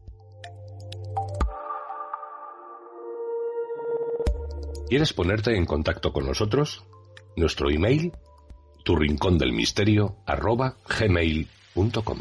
Speaker 4: ¿Quieres ponerte en contacto con nosotros? Nuestro email, turrincondelmisterio arroba gmail punto com.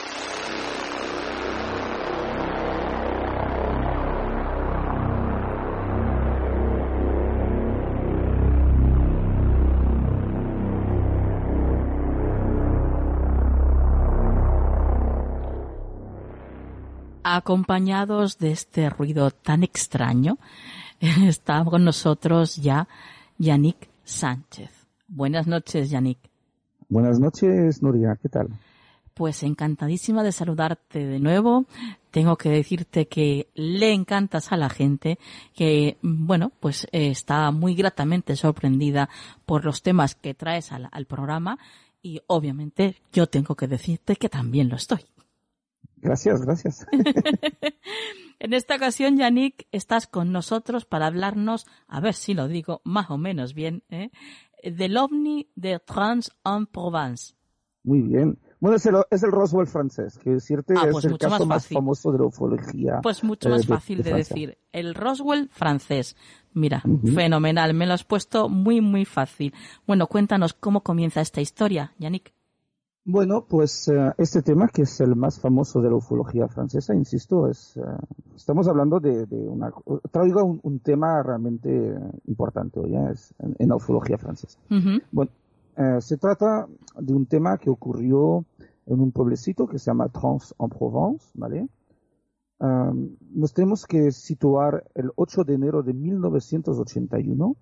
Speaker 2: Acompañados de este ruido tan extraño, está con nosotros ya Yannick Sánchez. Buenas noches, Yannick.
Speaker 7: Buenas noches, Nuria. ¿Qué tal?
Speaker 2: Pues encantadísima de saludarte de nuevo. Tengo que decirte que le encantas a la gente, que, bueno, pues eh, está muy gratamente sorprendida por los temas que traes al, al programa y obviamente yo tengo que decirte que también lo estoy.
Speaker 7: Gracias, gracias.
Speaker 2: En esta ocasión, Yannick, estás con nosotros para hablarnos, a ver si lo digo más o menos bien, ¿eh? del ovni de Trans-en-Provence.
Speaker 7: Muy bien. Bueno, es el, es el Roswell francés, que es cierto,
Speaker 2: ah,
Speaker 7: es
Speaker 2: pues
Speaker 7: el caso
Speaker 2: más,
Speaker 7: más famoso de la ufología.
Speaker 2: Pues mucho más eh, de, fácil de, de decir. El Roswell francés. Mira, uh-huh. Fenomenal. Me lo has puesto muy, muy fácil. Bueno, cuéntanos cómo comienza esta historia, Yannick.
Speaker 7: Bueno, pues uh, este tema, que es el más famoso de la ufología francesa, insisto, es uh, estamos hablando de, de una... Traigo un, un tema realmente importante hoy, ¿eh? es en, en la ufología francesa. Uh-huh. Bueno, uh, se trata de un tema que ocurrió en un pueblecito que se llama Trans-en-Provence, ¿vale? Um, nos tenemos que situar el ocho de enero de mil novecientos ochenta y uno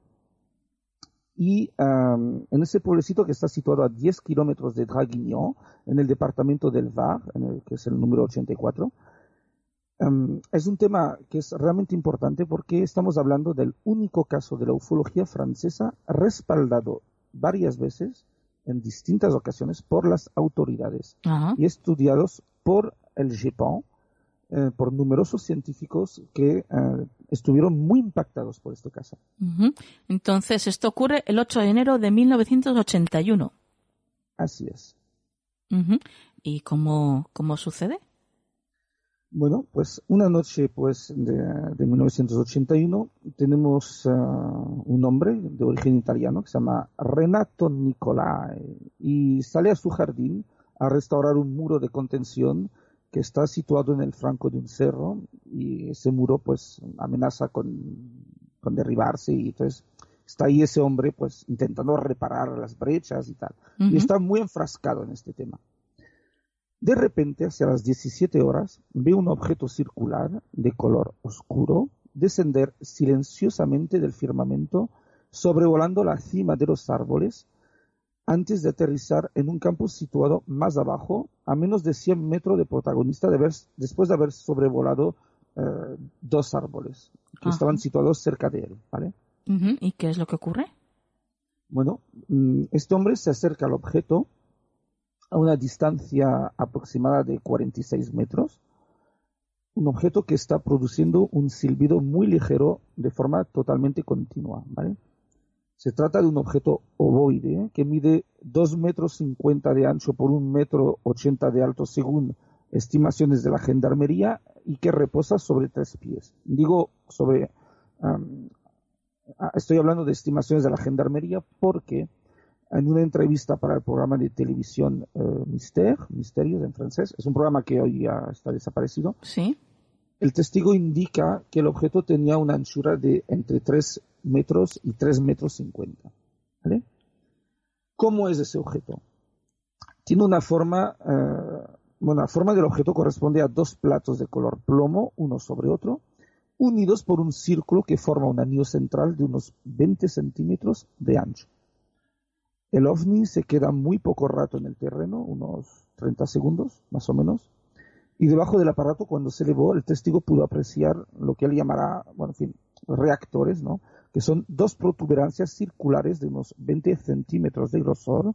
Speaker 7: y um, en ese pueblecito que está situado a diez kilómetros de Draguignan, en el departamento del Var, en el, que es el número ochenta y cuatro, um, es un tema que es realmente importante porque estamos hablando del único caso de la ufología francesa respaldado varias veces en distintas ocasiones por las autoridades uh-huh. y estudiados por el G P A N, eh, por numerosos científicos que eh, estuvieron muy impactados por este caso.
Speaker 2: Uh-huh. Entonces, esto ocurre el ocho de enero de mil novecientos ochenta y uno.
Speaker 7: Así es.
Speaker 2: Uh-huh. ¿Y cómo, cómo sucede?
Speaker 7: Bueno, pues una noche pues de, de mil novecientos ochenta y uno tenemos uh, un hombre de origen italiano que se llama Renato Nicolai y sale a su jardín a restaurar un muro de contención que está situado en el flanco de un cerro y ese muro pues amenaza con, con derribarse y entonces está ahí ese hombre pues intentando reparar las brechas y tal. Uh-huh. Y está muy enfrascado en este tema. De repente, hacia las diecisiete horas, ve un objeto circular de color oscuro descender silenciosamente del firmamento, sobrevolando la cima de los árboles, antes de aterrizar en un campo situado más abajo, a menos de cien metros de protagonista, de haber, después de haber sobrevolado eh, dos árboles que Ajá. estaban situados cerca de él, ¿vale?
Speaker 2: Uh-huh. ¿Y qué es lo que ocurre?
Speaker 7: Bueno, este hombre se acerca al objeto a una distancia aproximada de cuarenta y seis metros, un objeto que está produciendo un silbido muy ligero de forma totalmente continua, ¿vale? Se trata de un objeto ovoide, ¿eh? que mide dos metros cincuenta de ancho por un metro ochenta de alto según estimaciones de la gendarmería y que reposa sobre tres pies. Digo sobre, um, estoy hablando de estimaciones de la gendarmería porque en una entrevista para el programa de televisión uh, Mystère, Misterios en francés, es un programa que hoy ya está desaparecido.
Speaker 2: Sí.
Speaker 7: El testigo indica que el objeto tenía una anchura de entre tres metros y tres metros cincuenta. ¿Vale? ¿Cómo es ese objeto? Tiene una forma, uh, bueno, la forma del objeto corresponde a dos platos de color plomo, uno sobre otro, unidos por un círculo que forma un anillo central de unos veinte centímetros de ancho. El ovni se queda muy poco rato en el terreno, unos treinta segundos, más o menos, y debajo del aparato, cuando se elevó, el testigo pudo apreciar lo que él llamará, bueno, en fin, reactores, ¿no? Que son dos protuberancias circulares de unos veinte centímetros de grosor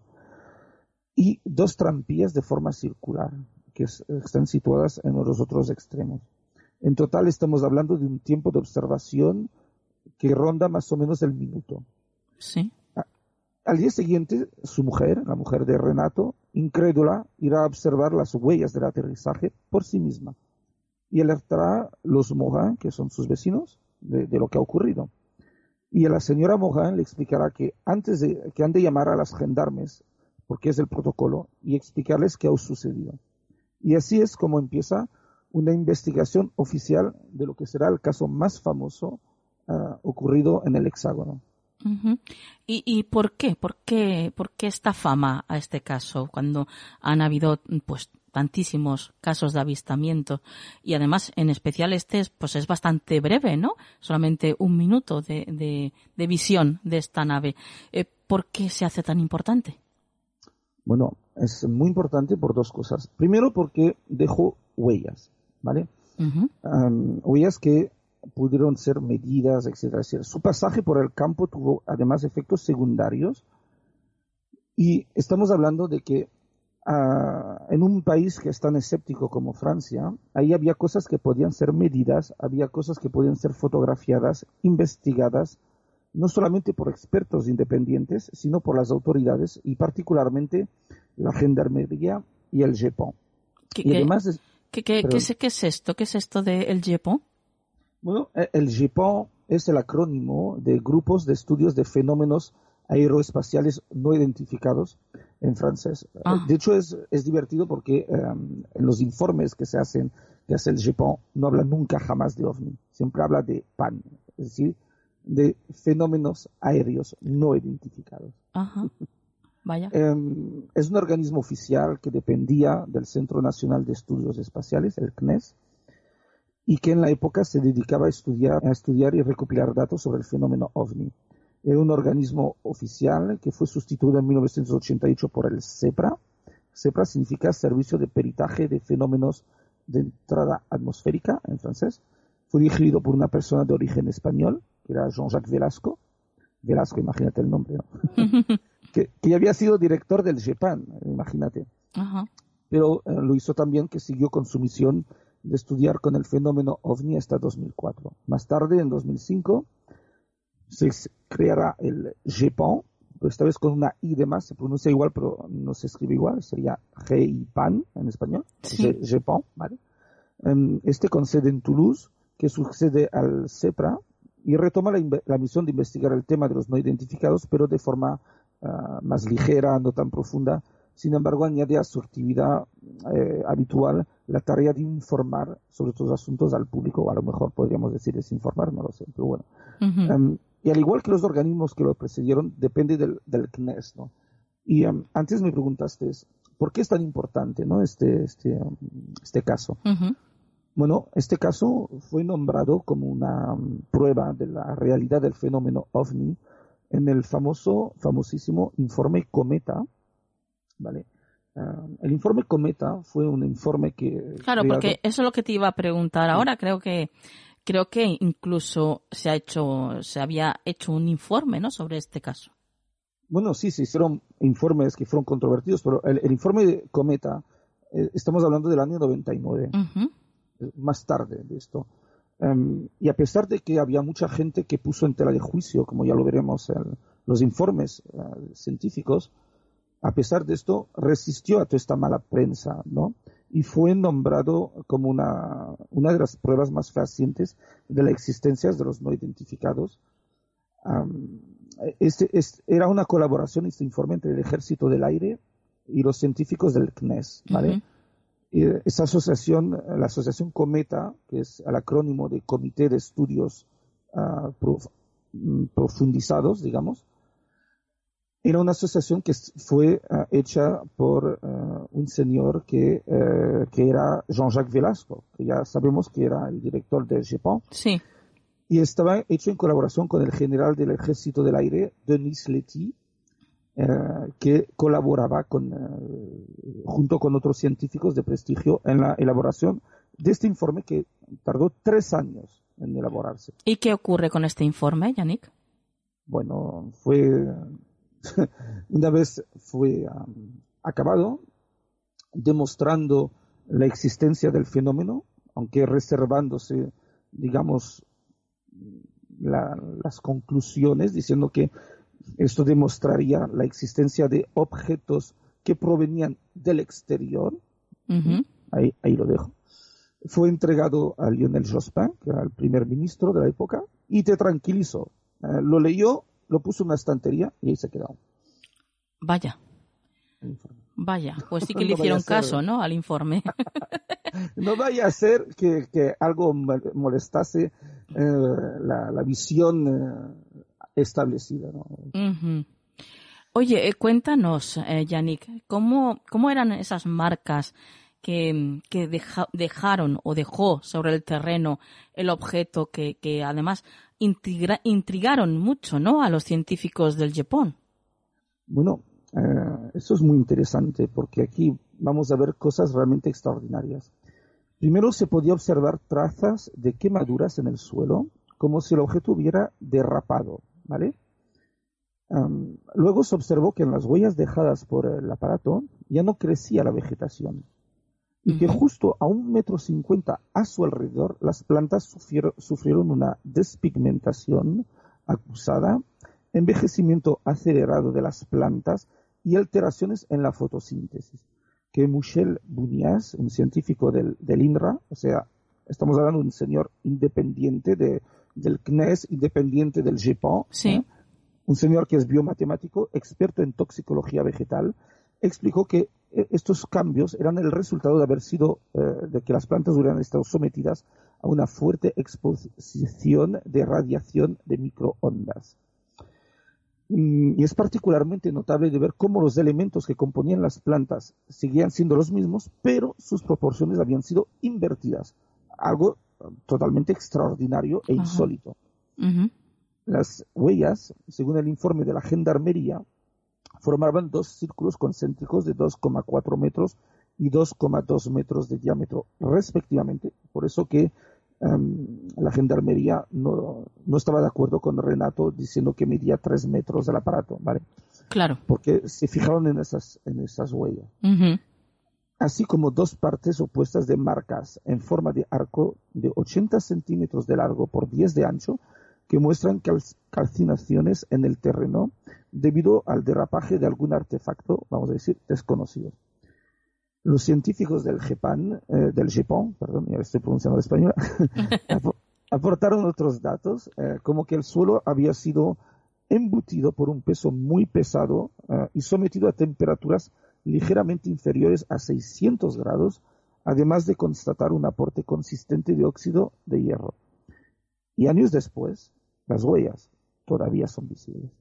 Speaker 7: y dos trampillas de forma circular, que es, están situadas en los otros extremos. En total estamos hablando de un tiempo de observación que ronda más o menos el minuto.
Speaker 2: Sí.
Speaker 7: Al día siguiente, su mujer, la mujer de Renato, incrédula, irá a observar las huellas del aterrizaje por sí misma y alertará a los Morin, que son sus vecinos, de, de lo que ha ocurrido. Y a la señora Morin le explicará que antes de que han de llamar a las gendarmes, porque es el protocolo, y explicarles qué ha sucedido. Y así es como empieza una investigación oficial de lo que será el caso más famoso uh, ocurrido en el Hexágono.
Speaker 2: Uh-huh. ¿Y, ¿Y por qué? ¿Por qué? ¿Por qué esta fama a este caso cuando han habido pues tantísimos casos de avistamiento y además en especial este pues es bastante breve, ¿no? Solamente un minuto de, de, de visión de esta nave. Eh, ¿Por qué se hace tan importante?
Speaker 7: Bueno, es muy importante por dos cosas. Primero porque dejó huellas, ¿vale? Uh-huh. Um, huellas que pudieron ser medidas, etcétera, etcétera. Su pasaje por el campo tuvo además efectos secundarios y estamos hablando de que uh, en un país que es tan escéptico como Francia, ahí había cosas que podían ser medidas, había cosas que podían ser fotografiadas, investigadas, no solamente por expertos independientes, sino por las autoridades y particularmente la gendarmería y el JEPON.
Speaker 2: ¿Qué,
Speaker 7: y además es,
Speaker 2: ¿qué, qué, qué, es, ¿Qué es esto? ¿Qué es esto del JEPON?
Speaker 7: Bueno, el JEPON es el acrónimo de Grupos de Estudios de Fenómenos Aeroespaciales No Identificados en francés. Ah. De hecho, es, es divertido porque um, en los informes que se hacen, que hace el JEPON, no habla nunca jamás de OVNI. Siempre habla de P A N, es decir, de fenómenos aéreos no identificados.
Speaker 2: Ajá. Vaya.
Speaker 7: Um, es un organismo oficial que dependía del Centro Nacional de Estudios Espaciales, el C N E S, y que en la época se dedicaba a estudiar, a estudiar y recopilar datos sobre el fenómeno OVNI. Era un organismo oficial que fue sustituido en mil novecientos ochenta y ocho por el SEPRA. SEPRA significa Servicio de Peritaje de Fenómenos de Entrada Atmosférica, en francés. Fue dirigido por una persona de origen español, que era Jean-Jacques Velasco. Velasco, imagínate el nombre, ¿no? que, que había sido director del JEPAN, imagínate.
Speaker 2: Uh-huh.
Speaker 7: Pero eh, lo hizo también que siguió con su misión de estudiar con el fenómeno OVNI hasta dos mil cuatro. Más tarde, en dos mil cinco, se creará el JEPON, pero esta vez con una I de más, se pronuncia igual, pero no se escribe igual, sería G-I-P-A-N en español,
Speaker 2: sí.
Speaker 7: JEPON, ¿vale? Este con sede en Toulouse, que sucede al SEPRA, y retoma la, la misión de investigar el tema de los no identificados, pero de forma uh, más ligera, no tan profunda. Sin embargo, añade a su actividad eh, habitual la tarea de informar sobre estos asuntos al público, o a lo mejor podríamos decir desinformar, no lo sé, pero bueno.
Speaker 2: Uh-huh.
Speaker 7: Um, y al igual que los organismos que lo precedieron, depende del, del C N E S, ¿no? Y um, antes me preguntaste, ¿por qué es tan importante, ¿no? este, este, um, este caso?
Speaker 2: Uh-huh.
Speaker 7: Bueno, este caso fue nombrado como una um, prueba de la realidad del fenómeno OVNI en el famoso, famosísimo informe Cometa. ¿Vale? Uh, el informe Cometa fue un informe que...
Speaker 2: Claro,
Speaker 7: creado...
Speaker 2: porque eso es lo que te iba a preguntar ahora. Sí. Creo que creo que incluso se ha hecho, se había hecho un informe, ¿no?, sobre este caso.
Speaker 7: Bueno, sí, se hicieron informes que fueron controvertidos, pero el, el informe de Cometa, eh, estamos hablando del año noventa y nueve,
Speaker 2: uh-huh.
Speaker 7: más tarde de esto. Um, y a pesar de que había mucha gente que puso en tela de juicio, como ya lo veremos en los informes uh, científicos, a pesar de esto, resistió a toda esta mala prensa, ¿no? Y fue nombrado como una, una de las pruebas más fehacientes de la existencia de los no identificados. Um, este, este, era una colaboración, este informe, entre el Ejército del Aire y los científicos del C N E S, ¿vale?
Speaker 2: Uh-huh.
Speaker 7: Y esa asociación, la asociación Cometa, que es el acrónimo de Comité de Estudios uh, prof, Profundizados, digamos, era una asociación que fue uh, hecha por uh, un señor que, uh, que era Jean-Jacques Velasco, que ya sabemos que era el director del JEPON.
Speaker 2: Sí.
Speaker 7: Y estaba hecho en colaboración con el general del Ejército del Aire, Denis Letty, uh, que colaboraba con, uh, junto con otros científicos de prestigio en la elaboración de este informe que tardó tres años en elaborarse.
Speaker 2: ¿Y qué ocurre con este informe, Yannick?
Speaker 7: Bueno, fue... una vez fue um, acabado, demostrando la existencia del fenómeno, aunque reservándose, digamos, la, las conclusiones, diciendo que esto demostraría la existencia de objetos que provenían del exterior.
Speaker 2: Uh-huh.
Speaker 7: Ahí, ahí lo dejo. Fue entregado a Lionel Jospin, que era el primer ministro de la época, y te tranquilizó. Uh, lo leyó, lo puso en una estantería y ahí se quedó.
Speaker 2: Vaya. Vaya, pues sí que le
Speaker 7: no
Speaker 2: hicieron caso, ¿no?, al informe.
Speaker 7: No vaya a ser que, que algo molestase eh, la, la visión eh, establecida, ¿no?
Speaker 2: Uh-huh. Oye, eh, cuéntanos, eh, Yannick, ¿cómo, ¿cómo eran esas marcas que, que deja, dejaron o dejó sobre el terreno el objeto que, que además intriga, intrigaron mucho, ¿no?, a los científicos del JEPON?
Speaker 7: Bueno, eh, eso es muy interesante porque aquí vamos a ver cosas realmente extraordinarias. Primero se podía observar trazas de quemaduras en el suelo, como si el objeto hubiera derrapado, ¿vale? Um, luego se observó que en las huellas dejadas por el aparato ya no crecía la vegetación y que justo a un metro cincuenta a su alrededor las plantas sufrieron, sufrieron una despigmentación acusada, envejecimiento acelerado de las plantas y alteraciones en la fotosíntesis. que Michel Bunias, un científico del, del INRA, o sea, estamos hablando de un señor independiente de, del C N E S, independiente del G P A N,
Speaker 2: sí.
Speaker 7: ¿eh? Un señor que es biomatemático, experto en toxicología vegetal, explicó que estos cambios eran el resultado de haber sido, eh, de que las plantas hubieran estado sometidas a una fuerte exposición de radiación de microondas. Y es particularmente notable de ver cómo los elementos que componían las plantas seguían siendo los mismos, pero sus proporciones habían sido invertidas. Algo totalmente extraordinario e insólito.
Speaker 2: Uh-huh.
Speaker 7: Las huellas, según el informe de la Gendarmería, formaban dos círculos concéntricos de dos coma cuatro metros y dos coma dos metros de diámetro, respectivamente. Por eso que um, la Gendarmería no, no estaba de acuerdo con Renato diciendo que medía tres metros el aparato, ¿vale?
Speaker 2: Claro.
Speaker 7: Porque se fijaron en esas, en esas huellas.
Speaker 2: Uh-huh.
Speaker 7: Así como dos partes opuestas de marcas en forma de arco de ochenta centímetros de largo por diez de ancho, que muestran cal- calcinaciones en el terreno debido al derrapaje de algún artefacto, vamos a decir, desconocido. Los científicos del G P A N, eh, del G P A N, perdón, ya estoy pronunciando en español, aportaron otros datos, eh, como que el suelo había sido embutido por un peso muy pesado eh, y sometido a temperaturas ligeramente inferiores a seiscientos grados, además de constatar un aporte consistente de óxido de hierro. Y años después, las huellas todavía son visibles.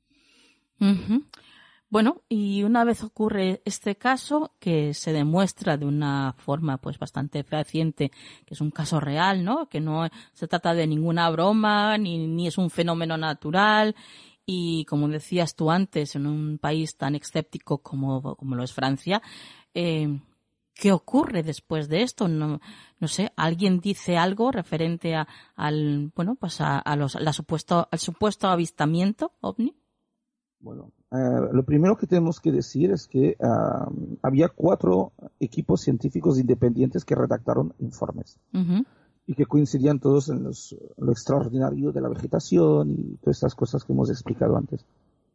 Speaker 2: Uh-huh. Bueno, y una vez ocurre este caso, que se demuestra de una forma pues bastante fehaciente que es un caso real, ¿no? Que no se trata de ninguna broma, ni, ni es un fenómeno natural, y como decías tú antes, en un país tan escéptico como, como lo es Francia, eh, ¿qué ocurre después de esto? No, no sé, ¿alguien dice algo referente a, al, bueno, pues a, a los, la supuesto, al supuesto avistamiento ovni?
Speaker 7: Bueno, eh, lo primero que tenemos que decir es que uh, había cuatro equipos científicos independientes que redactaron informes
Speaker 2: Uh-huh.
Speaker 7: y que coincidían todos en los, lo extraordinario de la vegetación y todas estas cosas que hemos explicado antes.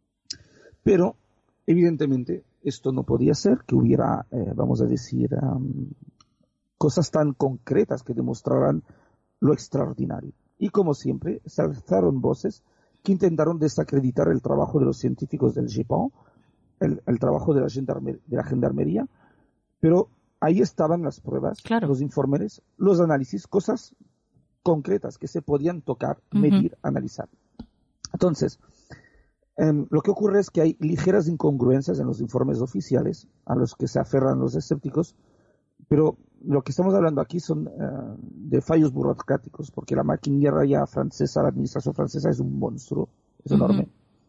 Speaker 7: Pero, evidentemente, esto no podía ser que hubiera, eh, vamos a decir, um, cosas tan concretas que demostraran lo extraordinario. Y como siempre, se alzaron voces que intentaron desacreditar el trabajo de los científicos del G P A N, el, el trabajo de la, gendarmer, de la Gendarmería, pero ahí estaban las pruebas,
Speaker 2: claro.
Speaker 7: Los informes, los análisis, cosas concretas que se podían tocar, uh-huh. medir, analizar. Entonces, eh, lo que ocurre es que hay ligeras incongruencias en los informes oficiales a los que se aferran los escépticos, pero lo que estamos hablando aquí son uh, de fallos burocráticos, porque la maquinaria francesa, la administración francesa es un monstruo, es uh-huh. enorme.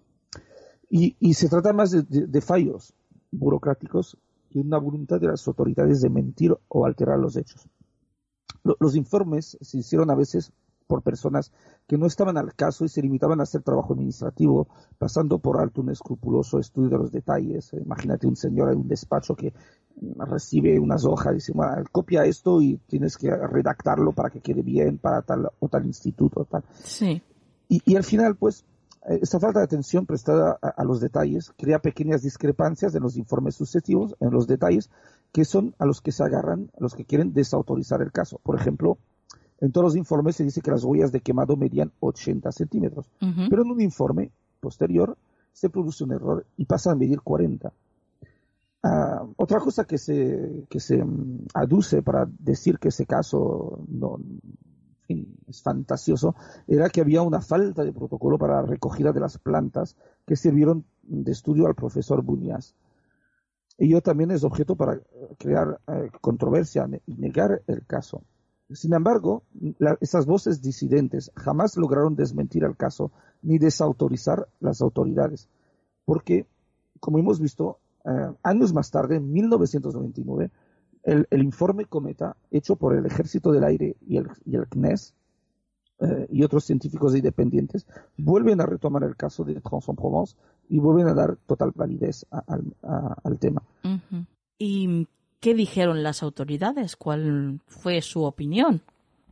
Speaker 7: Y, y se trata más de, de, de fallos burocráticos que una voluntad de las autoridades de mentir o alterar los hechos. Lo, los informes se hicieron a veces por personas que no estaban al caso y se limitaban a hacer trabajo administrativo, pasando por alto un escrupuloso estudio de los detalles. Imagínate un señor en un despacho que recibe unas hojas y dice, bueno, copia esto y tienes que redactarlo para que quede bien para tal o tal instituto. Tal.
Speaker 2: Sí.
Speaker 7: Y, y al final, pues, esta falta de atención prestada a, a los detalles crea pequeñas discrepancias en los informes sucesivos, en los detalles, que son a los que se agarran, a los que quieren desautorizar el caso. Por ejemplo, en todos los informes se dice que las huellas de quemado medían ochenta centímetros, uh-huh. pero en un informe posterior se produce un error y pasa a medir cuarenta. Uh, otra cosa que se, que se um, aduce para decir que ese caso no, en fin, es fantasioso, era que había una falta de protocolo para la recogida de las plantas que sirvieron de estudio al profesor Bunias. Ello también es objeto para crear uh, controversia y negar el caso. Sin embargo, la, esas voces disidentes jamás lograron desmentir el caso ni desautorizar las autoridades, porque, como hemos visto, eh, años más tarde, en mil novecientos noventa y nueve, el, el informe Cometa, hecho por el Ejército del Aire y el, y el C N E S eh, y otros científicos independientes, vuelven a retomar el caso de Aix-en-Provence y vuelven a dar total validez a, a, a, al tema.
Speaker 2: Uh-huh. Y ¿qué dijeron las autoridades? ¿Cuál fue su opinión?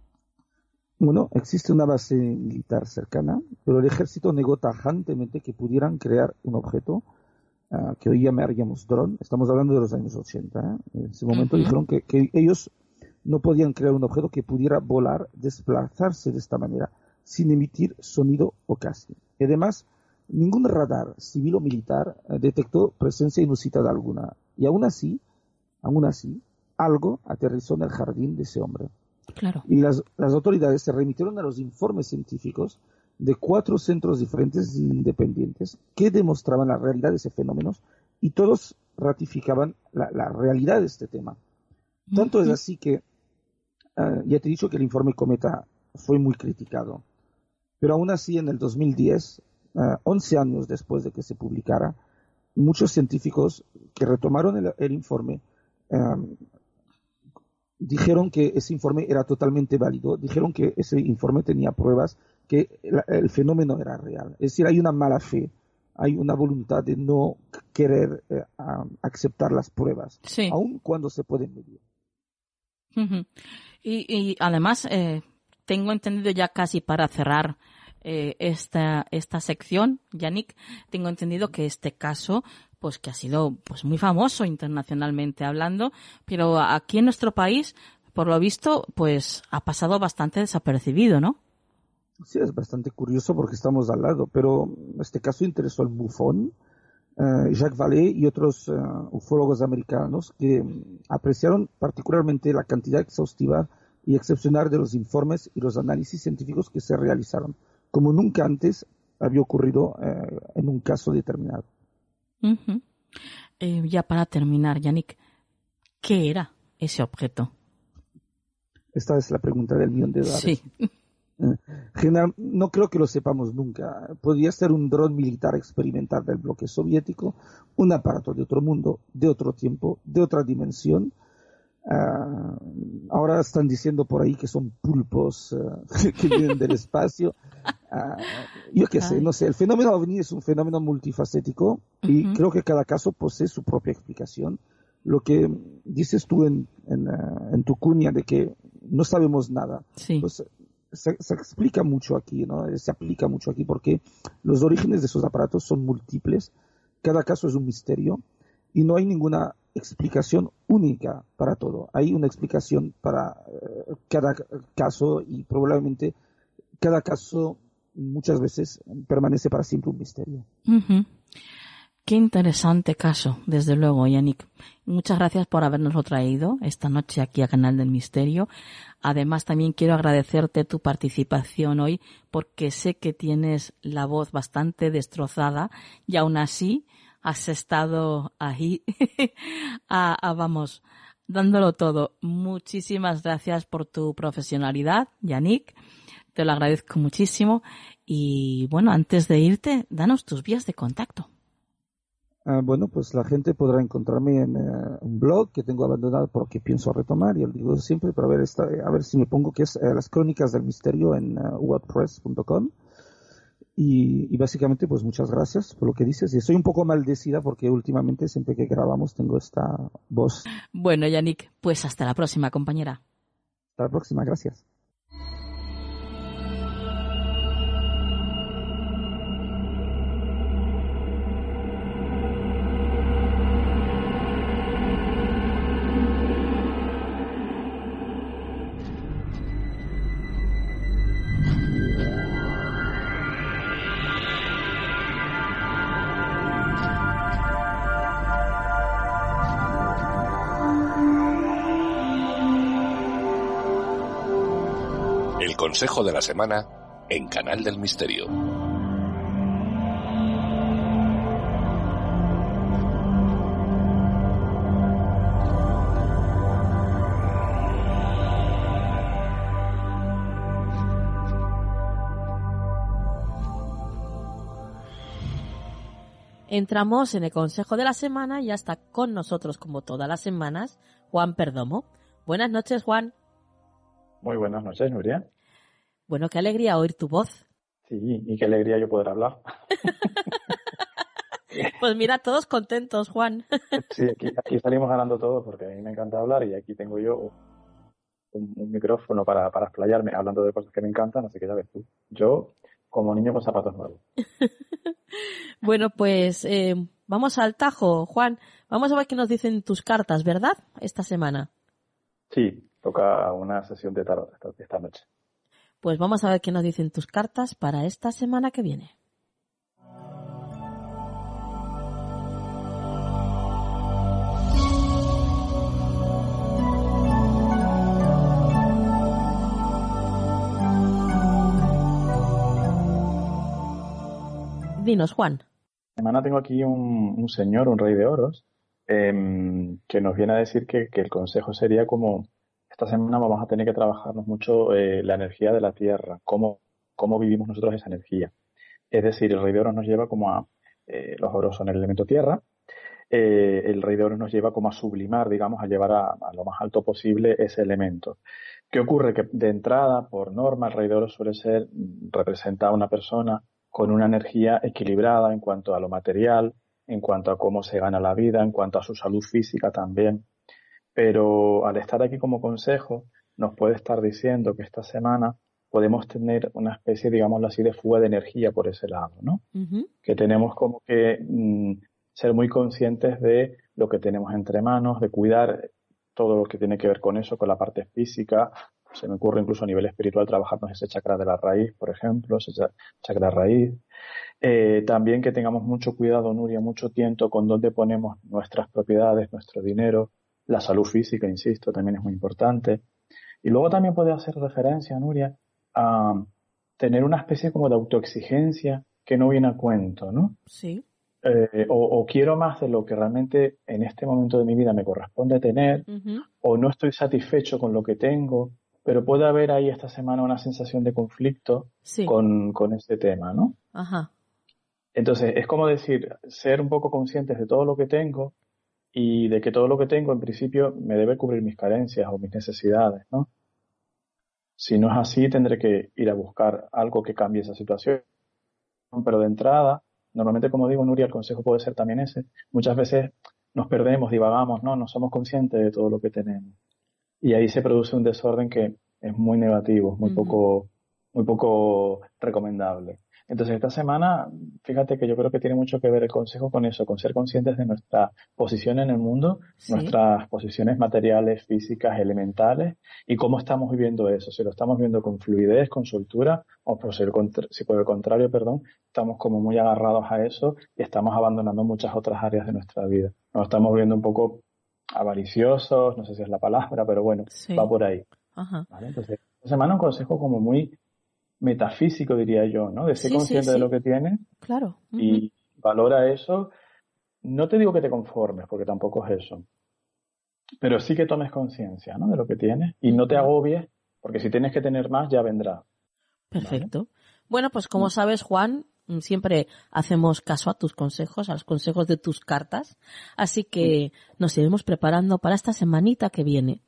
Speaker 7: Bueno, existe una base militar cercana, pero el ejército negó tajantemente que pudieran crear un objeto uh, que hoy llamaríamos dron, estamos hablando de los años ochenta, ¿eh? En ese momento
Speaker 2: Uh-huh.
Speaker 7: dijeron que, que ellos no podían crear un objeto que pudiera volar, desplazarse de esta manera, sin emitir sonido o casting. Y además, ningún radar civil o militar eh, detectó presencia inusitada alguna. Y aún así, aún así, algo aterrizó en el jardín de ese hombre.
Speaker 2: Claro.
Speaker 7: Y las, las autoridades se remitieron a los informes científicos de cuatro centros diferentes e independientes que demostraban la realidad de ese fenómeno y todos ratificaban la, la realidad de este tema. Tanto uh-huh. es así que, uh, ya te he dicho que el informe Cometa fue muy criticado, pero aún así en el dos mil diez, uh, once años después de que se publicara, muchos científicos que retomaron el, el informe um, dijeron que ese informe era totalmente válido, dijeron que ese informe tenía pruebas que el, el fenómeno era real. Es decir, hay una mala fe, hay una voluntad de no querer eh, um, aceptar las pruebas,
Speaker 2: sí.
Speaker 7: aun cuando se pueden medir.
Speaker 2: Uh-huh. Y, y además, eh, tengo entendido ya casi para cerrar eh, esta esta sección, Yannick, tengo entendido que este caso, pues que ha sido pues muy famoso internacionalmente hablando, pero aquí en nuestro país, por lo visto, pues ha pasado bastante desapercibido, ¿no?
Speaker 7: Sí, es bastante curioso porque estamos al lado, pero este caso interesó al Buffon, Uh, Jacques Vallée y otros uh, ufólogos americanos que um, apreciaron particularmente la cantidad exhaustiva y excepcional de los informes y los análisis científicos que se realizaron, como nunca antes había ocurrido uh, en un caso determinado.
Speaker 2: Uh-huh. Eh, ya para terminar, Yannick, ¿qué era ese objeto?
Speaker 7: Esta es la pregunta del millón de dólares.
Speaker 2: Sí.
Speaker 7: General, no creo que lo sepamos nunca. Podría ser un dron militar experimental del bloque soviético, un aparato de otro mundo, de otro tiempo, de otra dimensión. Uh, ahora están diciendo por ahí que son pulpos uh, que vienen del espacio. Uh, yo qué sé, no sé. El fenómeno ovni es un fenómeno multifacético y uh-huh. creo que cada caso posee su propia explicación. Lo que dices tú en, en, uh, en tu cuña de que no sabemos nada,
Speaker 2: sí.
Speaker 7: pues Se, se explica mucho aquí, ¿no? Se aplica mucho aquí porque los orígenes de esos aparatos son múltiples, cada caso es un misterio y no hay ninguna explicación única para todo. Hay una explicación para uh, cada caso y probablemente cada caso muchas veces permanece para siempre un misterio.
Speaker 2: Uh-huh. Qué interesante caso, desde luego, Yannick. Muchas gracias por habernoslo traído esta noche aquí a Canal del Misterio. Además, también quiero agradecerte tu participación hoy porque sé que tienes la voz bastante destrozada y aún así has estado ahí, a, a, vamos, dándolo todo. Muchísimas gracias por tu profesionalidad, Yannick. Te lo agradezco muchísimo. Y bueno, antes de irte, danos tus vías de contacto.
Speaker 7: Uh, bueno, pues la gente podrá encontrarme en uh, un blog que tengo abandonado porque pienso retomar, y lo digo siempre, pero a ver, esta, a ver si me pongo, que es uh, Las Crónicas del Misterio en uh, wordpress punto com. Y, y básicamente, pues muchas gracias por lo que dices. Y estoy un poco maldecida porque últimamente, siempre que grabamos, tengo esta voz.
Speaker 2: Bueno, Yannick, pues hasta la próxima, compañera.
Speaker 7: Hasta la próxima, gracias.
Speaker 4: Consejo de la semana en Canal del Misterio.
Speaker 6: Entramos en el consejo de la semana y ya está con nosotros, como todas las semanas, Juan Perdomo. Buenas noches, Juan.
Speaker 8: Muy buenas noches, Nuria.
Speaker 6: Bueno, qué alegría oír tu voz.
Speaker 8: Sí, y qué alegría yo poder hablar.
Speaker 6: Pues mira, todos contentos, Juan.
Speaker 8: Sí, aquí, aquí salimos ganando todos porque a mí me encanta hablar y aquí tengo yo un, un micrófono para, para explayarme hablando de cosas que me encantan, así que ya ves tú. Yo, como niño con zapatos nuevos.
Speaker 6: Bueno, pues eh, Vamos al tajo, Juan. Vamos a ver qué nos dicen tus cartas, ¿verdad? Esta semana.
Speaker 8: Sí, toca una sesión de tarot esta, esta noche.
Speaker 6: Pues vamos a ver qué nos dicen tus cartas para esta semana que viene. Dinos, Juan.
Speaker 8: Esta semana tengo aquí un, un señor, un rey de oros, eh, que nos viene a decir que, que el consejo sería como, esta semana vamos a tener que trabajarnos mucho eh, la energía de la tierra, cómo, cómo vivimos nosotros esa energía. Es decir, el rey de oros nos lleva como a, eh, los oros son el elemento tierra, eh, el rey de oros nos lleva como a sublimar, digamos, a llevar a, a lo más alto posible ese elemento. ¿Qué ocurre? Que de entrada, por norma, el rey de oros suele ser, representa a una persona con una energía equilibrada en cuanto a lo material, en cuanto a cómo se gana la vida, en cuanto a su salud física también. Pero al estar aquí como consejo, nos puede estar diciendo que esta semana podemos tener una especie, digámoslo así, de fuga de energía por ese lado, ¿no? Uh-huh. Que tenemos como que mmm, ser muy conscientes de lo que tenemos entre manos, de cuidar todo lo que tiene que ver con eso, con la parte física. Se me ocurre incluso a nivel espiritual trabajarnos ese chakra de la raíz, por ejemplo, ese chakra raíz. Eh, también que tengamos mucho cuidado, Nuria, mucho tiento con dónde ponemos nuestras propiedades, nuestro dinero, la salud física, insisto, también es muy importante. Y luego también puede hacer referencia, Nuria, a tener una especie como de autoexigencia que no viene a cuento, ¿no?
Speaker 6: Sí.
Speaker 8: Eh, o, o quiero más de lo que realmente en este momento de mi vida me corresponde tener, uh-huh. o no estoy satisfecho con lo que tengo, pero puede haber ahí esta semana una sensación de conflicto sí. con, con este tema, ¿no?
Speaker 6: Ajá.
Speaker 8: Entonces, es como decir, ser un poco conscientes de todo lo que tengo y de que todo lo que tengo, en principio, me debe cubrir mis carencias o mis necesidades, ¿no? Si no es así, tendré que ir a buscar algo que cambie esa situación. Pero de entrada, normalmente, como digo, Nuria, el consejo puede ser también ese. Muchas veces nos perdemos, divagamos, ¿no? No somos conscientes de todo lo que tenemos. Y ahí se produce un desorden que es muy negativo, muy uh-huh. poco, muy poco recomendable. Entonces esta semana, fíjate que yo creo que tiene mucho que ver el consejo con eso, con ser conscientes de nuestra posición en el mundo, sí. nuestras posiciones materiales, físicas, elementales, y cómo estamos viviendo eso. Si lo estamos viviendo con fluidez, con soltura, o por, ser, si por el contrario, perdón, estamos como muy agarrados a eso y estamos abandonando muchas otras áreas de nuestra vida. Nos estamos viendo un poco avariciosos, no sé si es la palabra, pero bueno, sí. va por ahí.
Speaker 6: Ajá.
Speaker 8: ¿Vale? Entonces, esta semana un consejo como muy metafísico, diría yo, ¿no? De ser sí, consciente sí, sí. de lo que tienes.
Speaker 6: Claro. Uh-huh.
Speaker 8: Y valora eso. No te digo que te conformes, porque tampoco es eso. Pero sí que tomes conciencia, ¿no? De lo que tienes y uh-huh. no te agobies, porque si tienes que tener más, ya vendrá.
Speaker 6: Perfecto. ¿Vale? Bueno, pues como sabes, Juan, siempre hacemos caso a tus consejos, a los consejos de tus cartas. Así que uh-huh. nos iremos preparando para esta semanita que viene.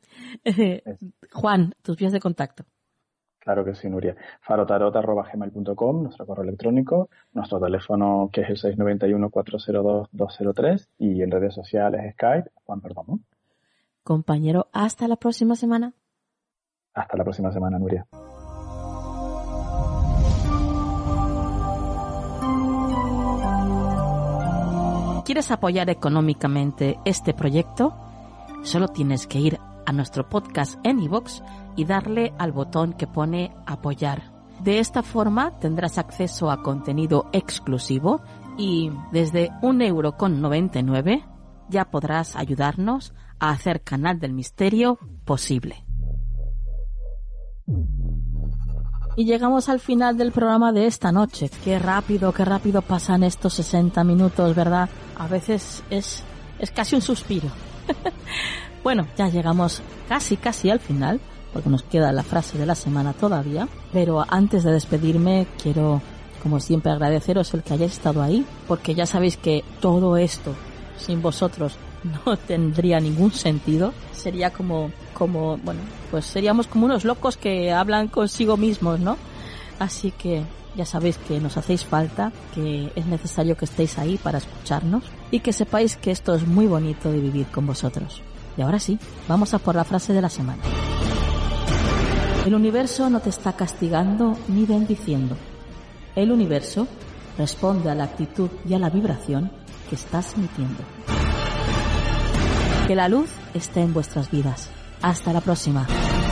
Speaker 6: Juan, tus vías de contacto.
Speaker 8: Claro que sí, Nuria. farotarot arroba gmail punto com, nuestro correo electrónico, nuestro teléfono que es el seis nueve uno, cuatro cero dos, dos cero tres y en redes sociales Skype, Juan Perdomo.
Speaker 6: Compañero, hasta la próxima semana.
Speaker 8: Hasta la próxima semana, Nuria.
Speaker 2: ¿Quieres apoyar económicamente este proyecto? Solo tienes que ir a nuestro podcast en iVoox y darle al botón que pone apoyar. De esta forma tendrás acceso a contenido exclusivo y desde un euro con noventa y nueve ya podrás ayudarnos a hacer Canal del Misterio posible. Y llegamos al final del programa de esta noche. Qué rápido, qué rápido pasan estos sesenta minutos, ¿verdad? A veces es, es casi un suspiro. Bueno, ya llegamos casi, casi al final, porque nos queda la frase de la semana todavía. Pero antes de despedirme, quiero, como siempre, agradeceros el que hayáis estado ahí, porque ya sabéis que todo esto, sin vosotros, no tendría ningún sentido. Sería como, como, bueno, pues seríamos como unos locos que hablan consigo mismos, ¿no? Así que ya sabéis que nos hacéis falta, que es necesario que estéis ahí para escucharnos y que sepáis que esto es muy bonito de vivir con vosotros. Y ahora sí, vamos a por la frase de la semana. El universo no te está castigando ni bendiciendo. El universo responde a la actitud y a la vibración que estás emitiendo. Que la luz esté en vuestras vidas. Hasta la próxima.